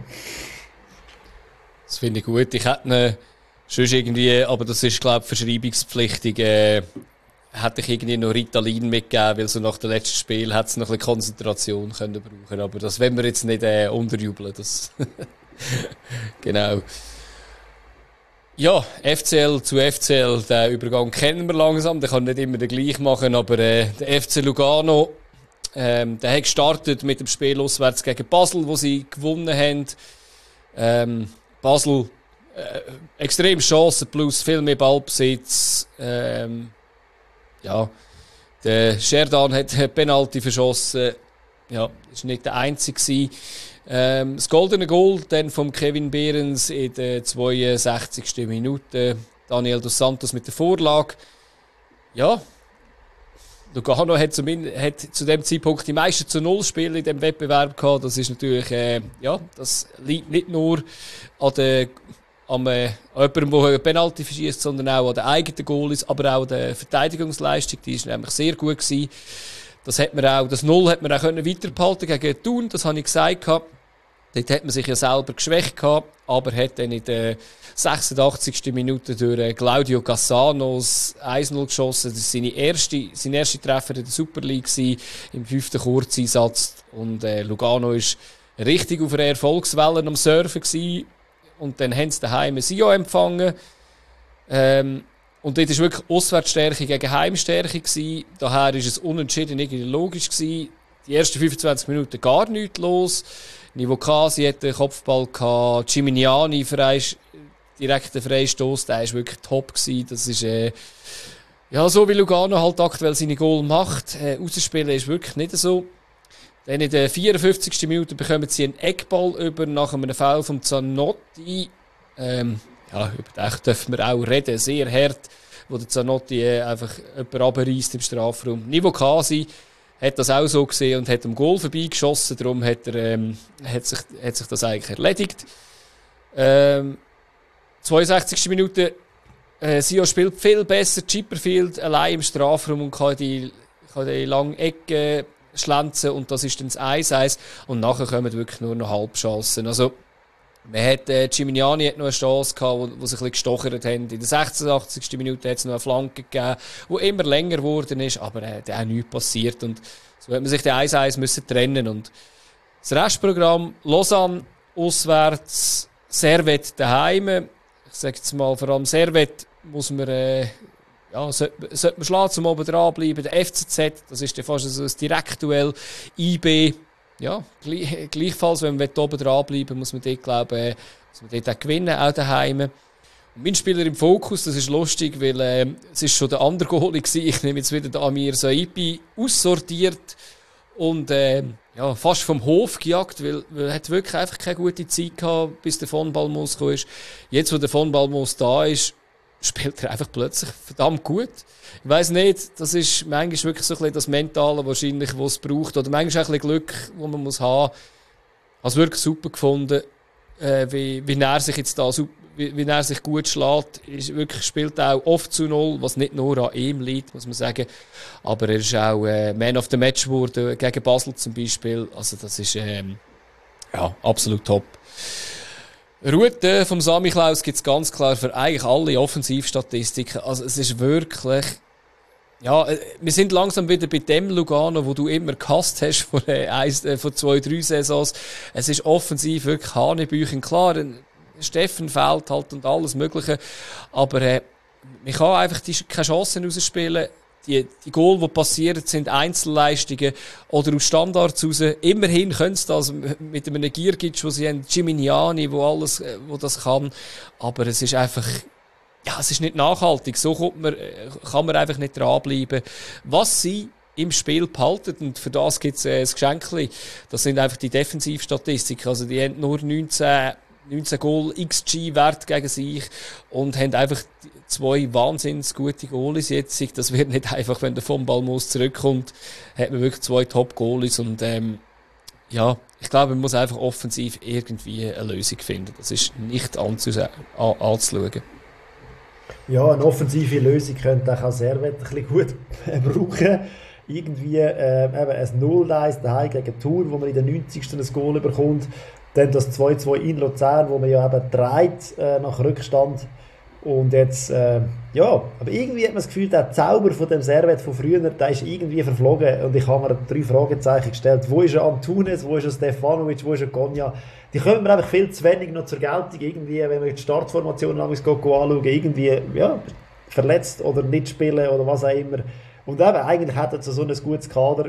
Das finde ich gut. Ich hätte ihn schon irgendwie, aber das ist, glaube ich, verschreibungspflichtig, äh, hätte ich irgendwie noch Ritalin mitgegeben, weil so nach dem letzten Spiel hätte es noch ein bisschen Konzentration können brauchen. Aber das wollen wir jetzt nicht äh, unterjubeln. Das genau. Ja, F C L zu F C L, den Übergang kennen wir langsam. Der kann nicht immer den gleich machen, aber äh, der F C Lugano, Ähm, der hat gestartet mit dem Spiel auswärts gegen Basel, wo sie gewonnen haben. Ähm, Basel, äh, extrem Chancen plus viel mehr Ballbesitz. Ähm, ja, der Sherdan hat eine Penalty verschossen. Ja, ist nicht der einzige. Ähm, das goldene Goal dann von Kevin Behrens in der zweiundsechzigsten Minute. Daniel dos Santos mit der Vorlage. Ja. Lugano hat, zumindest, hat zu dem Zeitpunkt die meisten zu Null Spiele in diesem Wettbewerb gehabt. Das ist natürlich, äh, ja, das liegt nicht nur an, der, an, äh, an jemandem, der eine Penalty verschießt, sondern auch an den eigenen Goalies, aber auch an der Verteidigungsleistung. Die ist nämlich sehr gut gewesen. Das hat man auch, das Null hat man auch können weiterbehalten gegen Thun, das habe ich gesagt. Dort hat man sich ja selber geschwächt gehabt, aber hat dann in der sechsundachtzigsten Minute durch Claudio Cassanos eins null geschossen. Das war seine erste, sein erster Treffer in der Super League gewesen, im fünften Kurzeinsatz. Und äh, Lugano war richtig auf einer Erfolgswelle am Surfen gewesen. Und dann haben sie daheim ein Sio empfangen. Ähm, und dort war wirklich Auswärtsstärke gegen Heimstärke gewesen. Daher war es unentschieden irgendwie logisch gewesen. Die ersten fünfundzwanzig Minuten gar nichts los. Nivokasi hatte einen Kopfball gehabt. Cimignani Freist, direkter Freistoß, der war wirklich top gewesen. Das ist, äh, ja, so wie Lugano halt aktuell seine Goal macht. Äh, rausspielen ist wirklich nicht so. Dann in der vierundfünfzigsten Minute bekommen sie einen Eckball über nach einem Foul von Zanotti. Ähm, ja, über den dürfen wir auch reden. Sehr hart, wo der Zanotti äh, einfach jemanden runterreisst im Strafraum. Nivokasi hat das auch so gesehen und hat am Goal vorbeigeschossen. Darum hat, er, ähm, hat, sich, hat sich das eigentlich erledigt. Ähm, zweiundsechzigste Minute. Äh, Sio spielt viel besser. Chipperfield allein im Strafraum und kann die, kann die lange Ecke schlänzen. Und das ist dann das eins eins. Und nachher kommen wirklich nur noch Halbchancen. Also, man hat, äh, Cimignani hat noch eine Chance gehabt, wo, wo sie ein bisschen gestochert haben. In der sechsundachtzigsten Minute hat es noch eine Flanke gegeben, die immer länger geworden ist, aber äh, da auch nichts passiert. Und so hat man sich den eins eins müssen trennen. Und das Restprogramm, Lausanne auswärts, Servette daheim. Ich sage jetzt mal, vor allem Servette muss man, äh, ja, sollte, sollte man schlagen, um oben dran bleiben. Der F C Z, das ist dann fast so ein Direktduell. I B, ja, gleich, gleichfalls, wenn man oben dran bleiben muss man dort, glaube ich, muss man dort auch gewinnen, auch daheim. Mein Spieler im Fokus, das ist lustig, weil äh, es ist schon der andere Goalie gewesen. Ich nehme jetzt wieder den Amir Saipi aussortiert und äh, ja, fast vom Hof gejagt, weil, weil er hat wirklich einfach keine gute Zeit gehabt, bis der Von Balmos gekommen ist. Jetzt, wo der Von Balmos da ist, spielt er einfach plötzlich verdammt gut. Ich weiss nicht, das ist manchmal wirklich so ein bisschen das Mentale wahrscheinlich, was es braucht. Oder manchmal auch ein bisschen Glück, das man muss haben. Ich habe es wirklich super gefunden, äh, wie, wie er sich jetzt da wie, wie er sich gut schlägt. Ist wirklich, spielt auch oft zu null, was nicht nur an ihm liegt, muss man sagen. Aber er ist auch äh, Man of the Match geworden, gegen Basel zum Beispiel. Also das ist ähm, ja, absolut top. Route vom Sami Klaus gibt es ganz klar für eigentlich alle Offensivstatistiken. Also es ist wirklich... Ja, wir sind langsam wieder bei dem Lugano, wo du immer gehasst hast von, äh, eins, äh, von zwei, drei Saisons. Es ist offensiv wirklich Hanebüchen. Klar, Steffen fehlt halt und alles Mögliche. Aber äh, man kann einfach die, keine Chancen rausspielen. Die, die Goal, die passieren, sind Einzelleistungen oder aus Standards raus. Immerhin können sie das mit einem Giergitsch, wo sie haben, Gimignani, wo alles, wo das kann. Aber es ist einfach, ja, es ist nicht nachhaltig. So kommt man, kann man einfach nicht dranbleiben. Was sie im Spiel behalten, und für das gibt es äh, ein Geschenkli, das sind einfach die Defensivstatistiken. Also die haben nur neunzehn, neunzehn Goal X G-Wert gegen sich und haben einfach zwei wahnsinnig gute Goalies jetzt. Das wird nicht einfach, wenn der Von Balmos zurückkommt, hat man wirklich zwei Top-Goalies und ähm, ja, ich glaube, man muss einfach offensiv irgendwie eine Lösung finden. Das ist nicht anzuse- an- anzuschauen. Ja, eine offensive Lösung könnte auch Servet ein bisschen gut brauchen. Irgendwie äh, eben ein null eins daheim gegen Tour, wo man in der neunzigsten ein Goal bekommt. Dann das zwei zwei in Luzern, wo man ja eben dreht äh, nach Rückstand. Und jetzt, äh, ja, aber irgendwie hat man das Gefühl, der Zauber von dem Servet von früher, der ist irgendwie verflogen. Und ich habe mir drei Fragezeichen gestellt. Wo ist er Antunes, wo ist er Stefanovic, wo ist er Gonja? Die kommen mir einfach viel zu wenig noch zur Geltung. Irgendwie, wenn man die Startformation anschaut, irgendwie, ja, verletzt oder nicht spielen oder was auch immer. Und eben, eigentlich hat er so ein gutes Kader.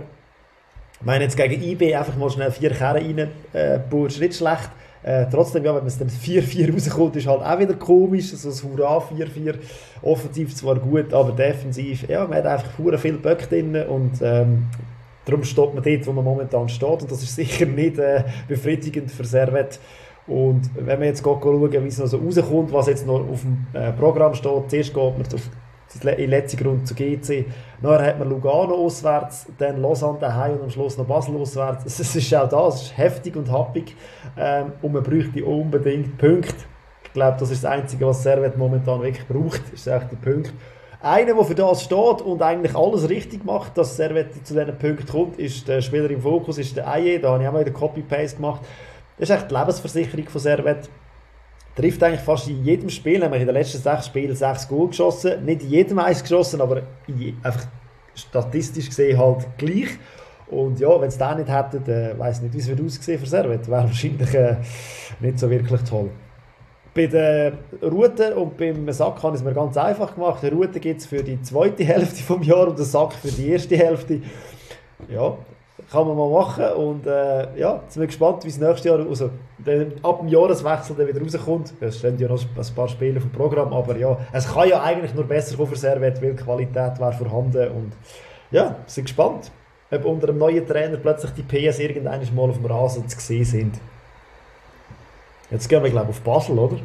Ich meine, jetzt gegen I B einfach mal schnell vier Kerren rein, äh, ist nicht schlecht. Äh, trotzdem, ja, wenn es dann vier vier rauskommt, ist halt auch wieder komisch. So ein Hurra vier vier. Offensiv zwar gut, aber defensiv, ja, man hat einfach verdammt viel Böcke drin und ähm, darum steht man dort, wo man momentan steht. Und das ist sicher nicht äh, befriedigend für Servet. Und wenn man jetzt schauen, wie es noch so rauskommt, was jetzt noch auf dem äh, Programm steht, zuerst geht man auf in letzter Grund zu G C. Nachher hat man Lugano auswärts, dann Lausanne daheim und am Schluss noch Basel auswärts. Es ist auch das, es ist heftig und happig. Ähm, und man bräuchte unbedingt Punkte. Ich glaube, das ist das Einzige, was Servet momentan wirklich braucht, ist echt die Punkte. Einer, der für das steht und eigentlich alles richtig macht, dass Servet zu diesen Punkten kommt, ist der Spieler im Fokus, ist der Aye. Da habe ich auch mal wieder Copy-Paste gemacht. Das ist echt die Lebensversicherung von Servet. Trifft eigentlich fast in jedem Spiel, nämlich in den letzten sechs Spielen sechs Goal geschossen. Nicht in jedem eins geschossen, aber je, einfach statistisch gesehen halt gleich. Und ja, wenn es den nicht hätten, äh, weiss nicht, wie es wird aussehen für Servet. Wäre wahrscheinlich äh, nicht so wirklich toll. Bei der Route und beim Sack habe ich es mir ganz einfach gemacht. Die Route gibt es für die zweite Hälfte des Jahres und den Sack für die erste Hälfte. Ja, kann man mal machen und äh, ja, jetzt bin ich gespannt, wie es nächstes Jahr, also dann, ab dem Jahreswechsel dann wieder rauskommt. Es stehen ja noch ein paar Spiele vom Programm, aber ja, es kann ja eigentlich nur besser kommen für Servet, weil die Qualität wäre vorhanden und ja, sind gespannt, ob unter einem neuen Trainer plötzlich die P S irgendwann mal auf dem Rasen zu sehen sind. Jetzt gehen wir, glaube ich, auf Basel, oder?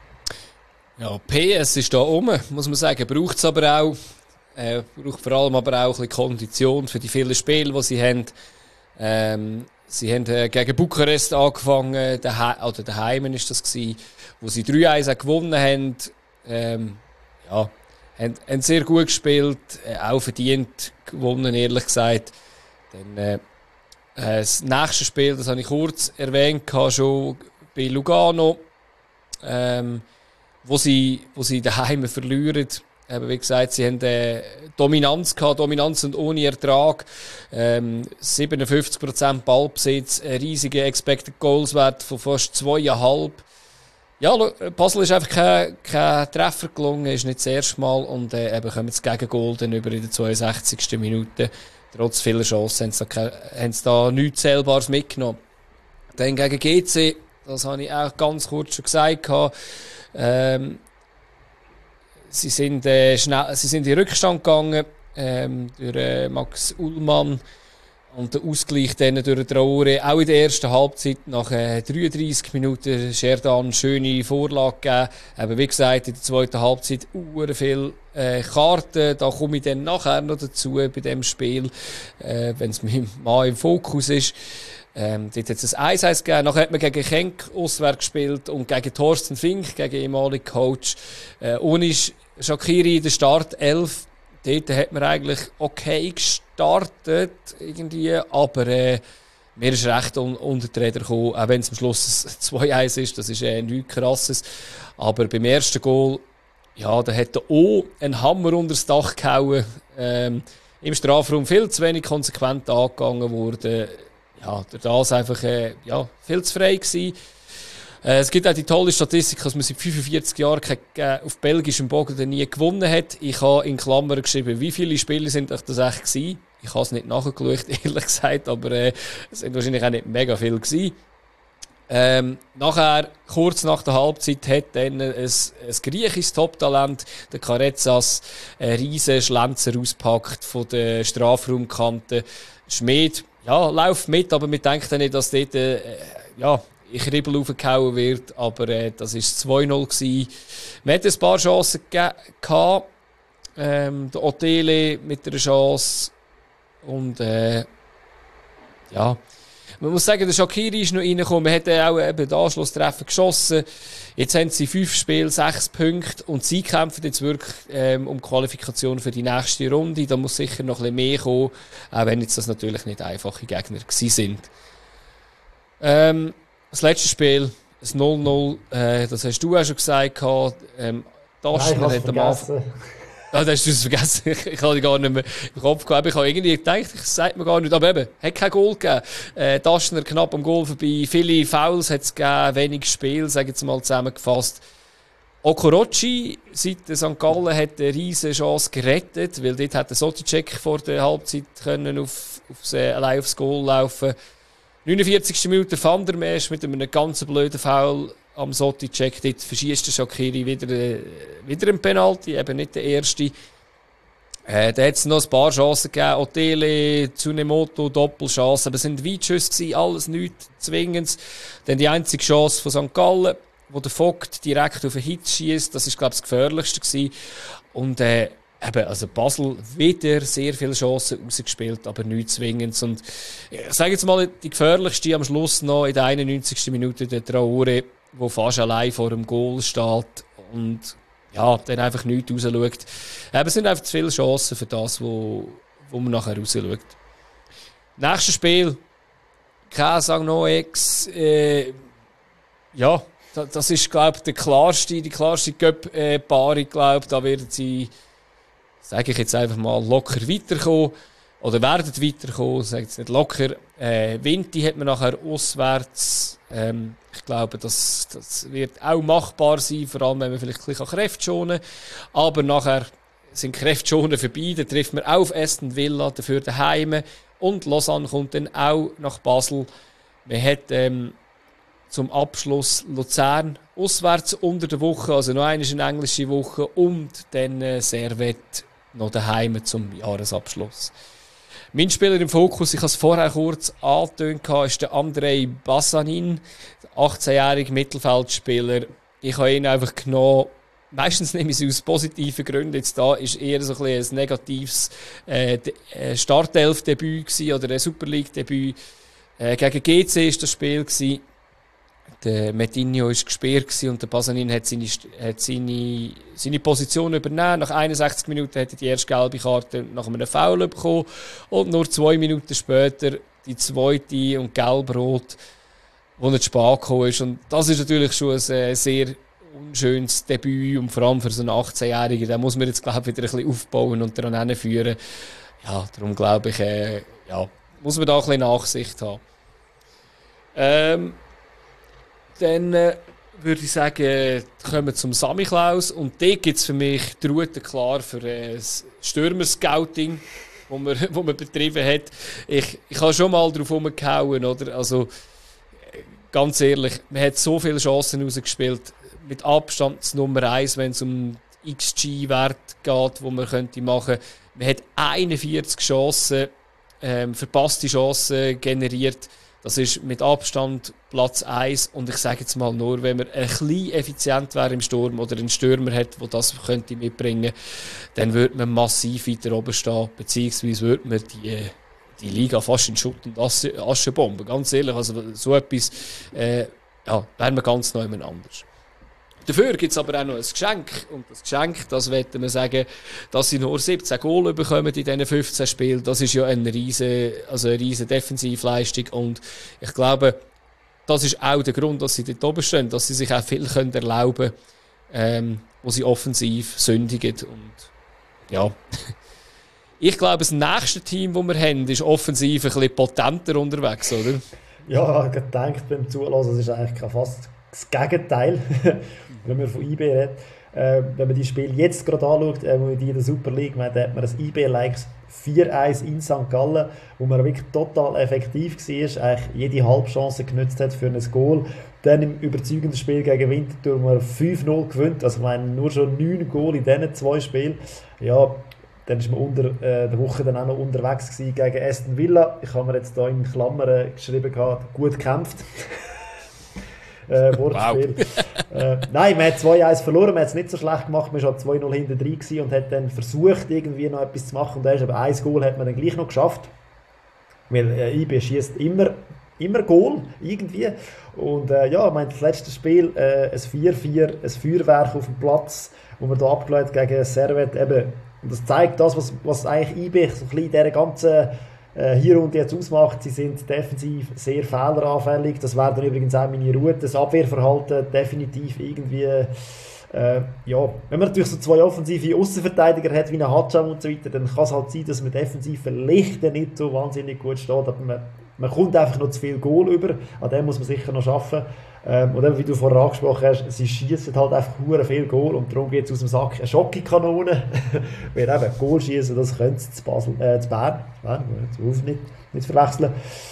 Ja, P S ist da oben, muss man sagen, braucht es aber auch. Äh, braucht vor allem aber auch ein bisschen Kondition für die vielen Spiele, die sie haben. Ähm, sie haben äh, gegen Bukarest angefangen, daheim, oder daheim ist das gewesen, wo sie drei eins gewonnen haben. Ähm, ja, haben, haben sehr gut gespielt, äh, auch verdient gewonnen, ehrlich gesagt. Dann, äh, das nächste Spiel, das habe ich kurz erwähnt, schon bei Lugano, ähm, wo sie, wo sie daheim verlieren. Eben, wie gesagt, sie haben äh, Dominanz gehabt, Dominanz und ohne Ertrag. Ähm, siebenundfünfzig Prozent Ballbesitz, ein riesiger Expected Goals Wert von fast zwei Komma fünf. Ja, Basel ist einfach kein, kein Treffer gelungen, ist nicht das erste Mal und äh, eben kommen jetzt gegen Goal dann über in der zweiundsechzigsten Minute. Trotz vieler Chancen haben sie da, keine, haben sie da nichts Zählbares mitgenommen. Dann gegen G C, das habe ich auch ganz kurz schon gesagt. Ähm, sie sind, äh, schnell, sie sind in den Rückstand gegangen ähm, durch äh, Max Ullmann. Und der Ausgleich dann durch Traoré, auch in der ersten Halbzeit, nach äh, dreiunddreissig Minuten, Sherdan schöne Vorlage gegeben. Aber wie gesagt, in der zweiten Halbzeit sehr viele äh, Karten. Da komme ich dann nachher noch dazu bei diesem Spiel, äh, wenn es mal im Fokus ist. Ähm, dort hat es ein eins eins gegeben. Nachher hat man gegen Genk auswärts gespielt und gegen Thorsten Fink, gegen den ehemaligen Coach. Äh, ohne Shaqiri in der Startelf. Dort hat man eigentlich okay gestartet, irgendwie, aber äh, mir ist recht un- unter die Räder gekommen, auch wenn es am Schluss ein zwei eins ist, das ist äh, nichts Krasses. Aber beim ersten Goal, ja, da hat er auch einen Hammer unter das Dach gehauen, ähm, im Strafraum viel zu wenig konsequent angegangen wurde. Ja, durch das einfach äh, ja, viel zu frei gewesen. Äh, es gibt auch die tolle Statistik, dass man seit fünfundvierzig Jahren äh, auf belgischem Boden nie gewonnen hat. Ich habe in Klammern geschrieben, wie viele Spiele sind das echt gewesen. Ich habe es nicht nachgeschaut, ehrlich gesagt, aber äh, es sind wahrscheinlich auch nicht mega viel gewesen. Ähm, nachher, kurz nach der Halbzeit, hat dann ein, ein griechisches Top-Talent, der Karetsas, einen riesen Schlenzer auspackt von der Strafraumkante. Schmid, ja, läuft mit, aber man denkt dann nicht, dass dort, äh, ja, in Kribbel raufgehauen wird, aber äh, das war zwei null gewesen. Wir hatten ein paar Chancen gehabt. Ähm, der Otele mit einer Chance. Und äh, ja, man muss sagen, der Shaqiri ist noch reingekommen. Wir hätten auch eben den Anschlusstreffer geschossen. Jetzt haben sie fünf Spiele, sechs Punkte und sie kämpfen jetzt wirklich ähm, um Qualifikation für die nächste Runde. Da muss sicher noch ein bisschen mehr kommen, auch wenn jetzt das natürlich nicht einfache Gegner gewesen sind. Ähm, Das letzte Spiel, das null null, äh, das hast du auch schon gesagt. Ähm, Taschner hat am Anfang. Ah, das hast du es vergessen. Ich, ich habe die gar nicht mehr im Kopf gehabt. Ich habe irgendwie gedacht, ich sage mir gar nicht. Aber eben, hat kein Goal gegeben. Äh, Taschner knapp am Goal vorbei. Viele Fouls hat es gegeben, wenig Spiel, sage ich jetzt mal zusammengefasst. Okorochi seit Sankt Gallen hat eine riesige Chance gerettet, weil dort hat der Soticek vor der Halbzeit können auf, aufs, äh, allein aufs Goal laufen. neunundvierzigste Minute Van der Mesch mit einem ganz blöden Foul am Soticek. Dort verschießt der Shaqiri wieder, äh, wieder einen Penalty, eben nicht der erste. Äh, da hat es noch ein paar Chancen gegeben. Otele, Tsunemoto, Doppelchancen. Aber es waren Weitschüsse gewesen, alles nichts Zwingendes. Dann die einzige Chance von Sankt Gallen, wo der Vogt direkt auf den Hit schießt. Das war, glaube ich, das gefährlichste gewesen. Und äh, eben, also Basel wieder sehr viele Chancen rausgespielt, aber nichts Zwingendes. Und ich sage jetzt mal, die gefährlichste am Schluss noch in der einundneunzigsten Minute der Traoré, der fast allein vor dem Goal steht und ja, dann einfach nichts rausschaut. Aber es sind einfach zu viele Chancen für das, wo, wo man nachher rausschaut. Nächstes Spiel, Kaesang Noex, äh, ja, das, das ist, glaube ich, der klarste, die klarste Cup-Paarung, glaube ich. Da werden sie, sage ich jetzt einfach mal, locker weiterkommen. Oder werden weiterkommen, sage jetzt nicht locker. Äh, Vinti hat man nachher auswärts. Ähm, ich glaube, das, das wird auch machbar sein, vor allem wenn man vielleicht ein bisschen Kräfte schonen kann. Aber nachher sind Kräfte schonen vorbei. Dann trifft man auch auf Aston Villa, dafür daheim. Und Lausanne kommt dann auch nach Basel. Man hat ähm, zum Abschluss Luzern auswärts unter der Woche, also noch eine englische Woche und dann äh, Servette noch daheim zum Jahresabschluss. Mein Spieler im Fokus, ich habe es vorher kurz angetönt, ist der Andrei Bassanin, der achtzehnjährige Mittelfeldspieler. Ich habe ihn einfach genommen. Meistens nehme ich sie aus positiven Gründen. Jetzt da ist eher so ein, ein negatives äh, Startelf-Debüt gewesen, oder ein Super League-Debüt. Äh, gegen G C war das Spiel gewesen. Der Metinho war gesperrt und der Bassanin hat seine, hat seine, seine Position übernommen. Nach einundsechzig Minuten hat er die erste gelbe Karte nach einem Foul bekommen. Und nur zwei Minuten später die zweite und gelb-rot, wo er zu spät gekommen ist. Und das ist natürlich schon ein sehr unschönes Debüt. Und vor allem für so einen achtzehnjährigen, da muss man jetzt, glaube ich, wieder ein bisschen aufbauen und daran hinführen. Ja, darum glaube ich, äh, ja, muss man da ein bisschen Nachsicht haben. Ähm, Dann äh, würde ich sagen, kommen wir zum Sammy Klaus. Und da gibt es für mich die Route klar für äh, das Stürmer-Scouting, das man, wo man betrieben hat. Ich, ich habe schon mal drauf rumgehauen, oder? Also, ganz ehrlich, man hat so viele Chancen rausgespielt. Mit Abstand das Nummer eins, wenn es um X G-Wert geht, wo man könnte machen. Man hat einundvierzig Chancen, ähm, verpasste Chancen generiert. Das ist mit Abstand Platz eins. Und ich sage jetzt mal nur, wenn man ein bisschen effizient wäre im Sturm oder einen Stürmer hat, der das könnte mitbringen, dann würde man massiv weiter oben stehen, beziehungsweise würde man die, die Liga fast in Schutt und Asche, Asche bomben. Ganz ehrlich, also so etwas äh, ja, wäre man ganz neu anders. Dafür gibt es aber auch noch ein Geschenk. Und das Geschenk, das wollen wir sagen, dass sie nur siebzehn Goal bekommen in diesen fünfzehn Spielen. Das ist ja eine riesen, also eine riesen Defensivleistung. Und ich glaube, das ist auch der Grund, dass sie dort oben stehen, dass sie sich auch viel können erlauben können, ähm, wo sie offensiv sündigen. Und ja, ich glaube, das nächste Team, das wir haben, ist offensiv ein bisschen potenter unterwegs, oder? Ja, ich habe gedacht beim Zulassen, das ist eigentlich fast das Gegenteil, wenn man von I B reden. Äh, wenn man die Spiele jetzt gerade anschaut, äh, die in der Super League, man, da hat man das I B-Likes vier eins in Sankt Gallen, wo man wirklich total effektiv war, eigentlich jede Halbchance genutzt hat für ein Goal. Dann im überzeugenden Spiel gegen Winterthur, wo man fünf null gewinnt, also ich meine, nur schon neun Goal in diesen zwei Spielen. Ja, dann war man unter äh, der Woche dann auch noch unterwegs gewesen gegen Aston Villa. Ich habe mir jetzt hier in Klammern geschrieben, gehabt, gut gekämpft. äh, Wortspiel. Wow. äh, nein, man hat zwei eins verloren, man hat es nicht so schlecht gemacht, man war zwei null hinten drin gewesen und hat dann versucht, irgendwie noch etwas zu machen. Und da ist aber ein Goal hat man dann gleich noch geschafft. Weil äh, I B schießt immer, immer Goal, irgendwie. Und äh, ja, ich meine, das letzte Spiel, äh, ein vier vier, ein Feuerwerk auf dem Platz, wo man da abgelegt gegen Servet, eben. Und das zeigt das, was, was eigentlich I B so ein bisschen in dieser ganzen äh, Hinrunde jetzt ausmacht. Sie sind defensiv sehr fehleranfällig. Das wäre dann übrigens auch meine Route. Das Abwehrverhalten definitiv irgendwie... Äh, ja, wenn man natürlich so zwei offensive Aussenverteidiger hat, wie ein Hatscham und so weiter, dann kann es halt sein, dass man defensiv vielleicht nicht so wahnsinnig gut steht. Aber man, man kommt einfach noch zu viel Goal über. An dem muss man sicher noch arbeiten. Ähm, und eben, wie du vorher angesprochen hast, sie schießen halt einfach hure viel Goal und darum geht es aus dem Sack eine Schokikanone. Weil eben Goal schießen, das können sie zu, Basel, äh, zu Bern. Ja, nicht, nicht verwechseln.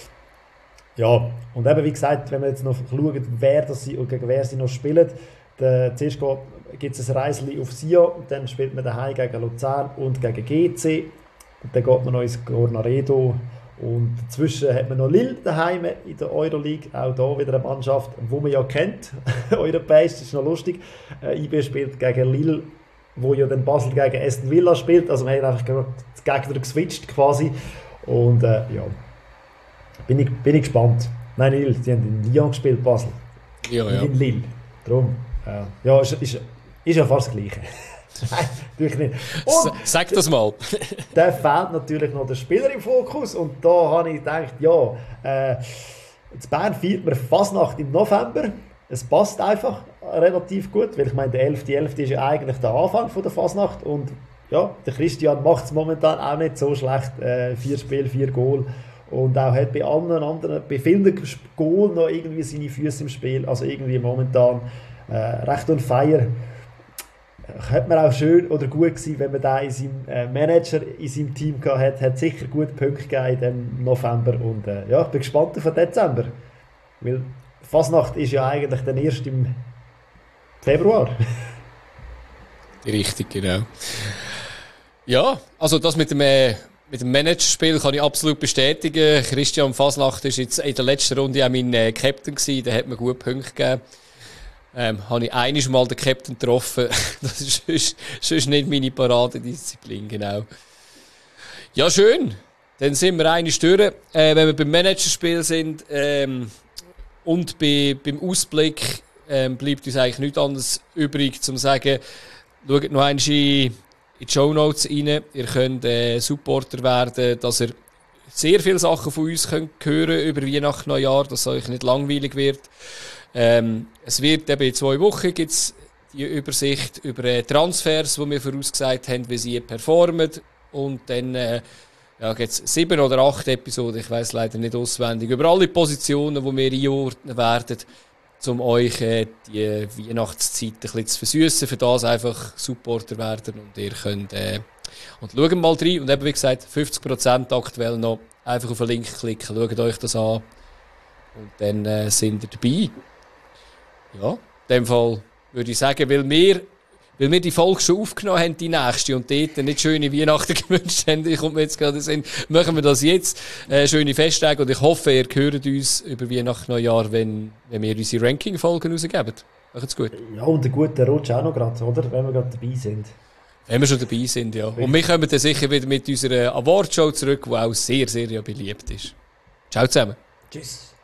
Ja, und eben wie gesagt, wenn wir jetzt noch schauen, wer das sie, und gegen wer sie noch spielen, dann, zuerst gibt es ein Reisli auf Sion, dann spielt man daheim gegen Luzern und gegen G C. Und dann geht man noch ins Gornaredo. Und dazwischen hat man noch Lille daheim in der Euroleague, auch hier wieder eine Mannschaft, die man ja kennt, europäisch, das ist noch lustig. Äh, I B spielt gegen Lille, wo ja dann Basel gegen Aston Villa spielt, also man hat einfach gerade die Gegner geswitcht quasi. Und äh, ja, bin ich, bin ich gespannt. Nein, Lille, die haben in Lyon gespielt, Basel. Ja, ja. In Lille, darum. Ja, ja ist, ist, ist ja fast das Gleiche. Nein, natürlich nicht. Und sag das mal. Da fehlt natürlich noch der Spieler im Fokus. Und da habe ich gedacht, ja, äh, in Bern feiert man Fasnacht im November. Es passt einfach relativ gut, weil ich meine, der elfte elfte ist ja eigentlich der Anfang von der Fasnacht. Und ja, der Christian macht es momentan auch nicht so schlecht. Äh, vier Spiele, vier Goal. Und auch hat bei allen anderen, bei vielen Goal noch irgendwie seine Füße im Spiel. Also irgendwie momentan äh, recht on fire. Hätte man auch schön oder gut gewesen, wenn man da in seinem äh, Manager in seinem Team gehabt hat. Hat sicher gute Punkte gegeben im November. Und äh, ja, ich bin gespannt auf den Dezember. Weil Fasnacht ist ja eigentlich dann erst im Februar. Richtig, genau. Ja, also das mit dem, äh, mit dem Managerspiel kann ich absolut bestätigen. Christian Fasnacht war jetzt in der letzten Runde auch mein äh, Captain gewesen. Der hat mir gute Punkte gegeben. Ähm, habe ich einiges Mal den Captain getroffen. Das ist sonst, sonst nicht meine Paradedisziplin, genau. Ja, schön. Dann sind wir einig durch. Äh, wenn wir beim Managerspiel sind ähm, und bei, beim Ausblick ähm, bleibt uns eigentlich nichts anderes übrig, um zu sagen, schaut noch einmal in, in die Shownotes rein. Ihr könnt äh, Supporter werden, dass ihr sehr viele Sachen von uns könnt hören über Weihnachten, Neujahr, dass es euch nicht langweilig wird. Ähm, es wird eben in zwei Wochen gibt's die Übersicht über äh, Transfers, die wir vorausgesagt haben, wie sie performen. Und dann äh, ja, gibt es sieben oder acht Episoden, ich weiss leider nicht auswendig, über alle Positionen, die wir einordnen werden, um euch äh, die Weihnachtszeit ein bisschen zu versüssen, für das einfach Supporter werden. Und ihr könnt äh, und schaut mal rein. Und eben wie gesagt, fünfzig Prozent aktuell noch. Einfach auf den Link klicken, schaut euch das an. Und dann äh, sind ihr dabei. Ja, in dem Fall würde ich sagen, weil wir weil wir die Folge schon aufgenommen haben, die nächste, und dort nicht schöne Weihnachten gewünscht haben, ich komme jetzt gerade in, machen wir das jetzt. Äh, schöne Festtage, und ich hoffe, ihr hört uns über Weihnachten, Neujahr, wenn, wenn wir unsere Ranking-Folgen rausgeben. Macht's gut. Ja, und einen guten Rutsch auch noch gerade, oder? Wenn wir gerade dabei sind. Wenn wir schon dabei sind, ja. Und wir kommen dann sicher wieder mit unserer Award-Show zurück, die auch sehr, sehr ja beliebt ist. Ciao zusammen. Tschüss.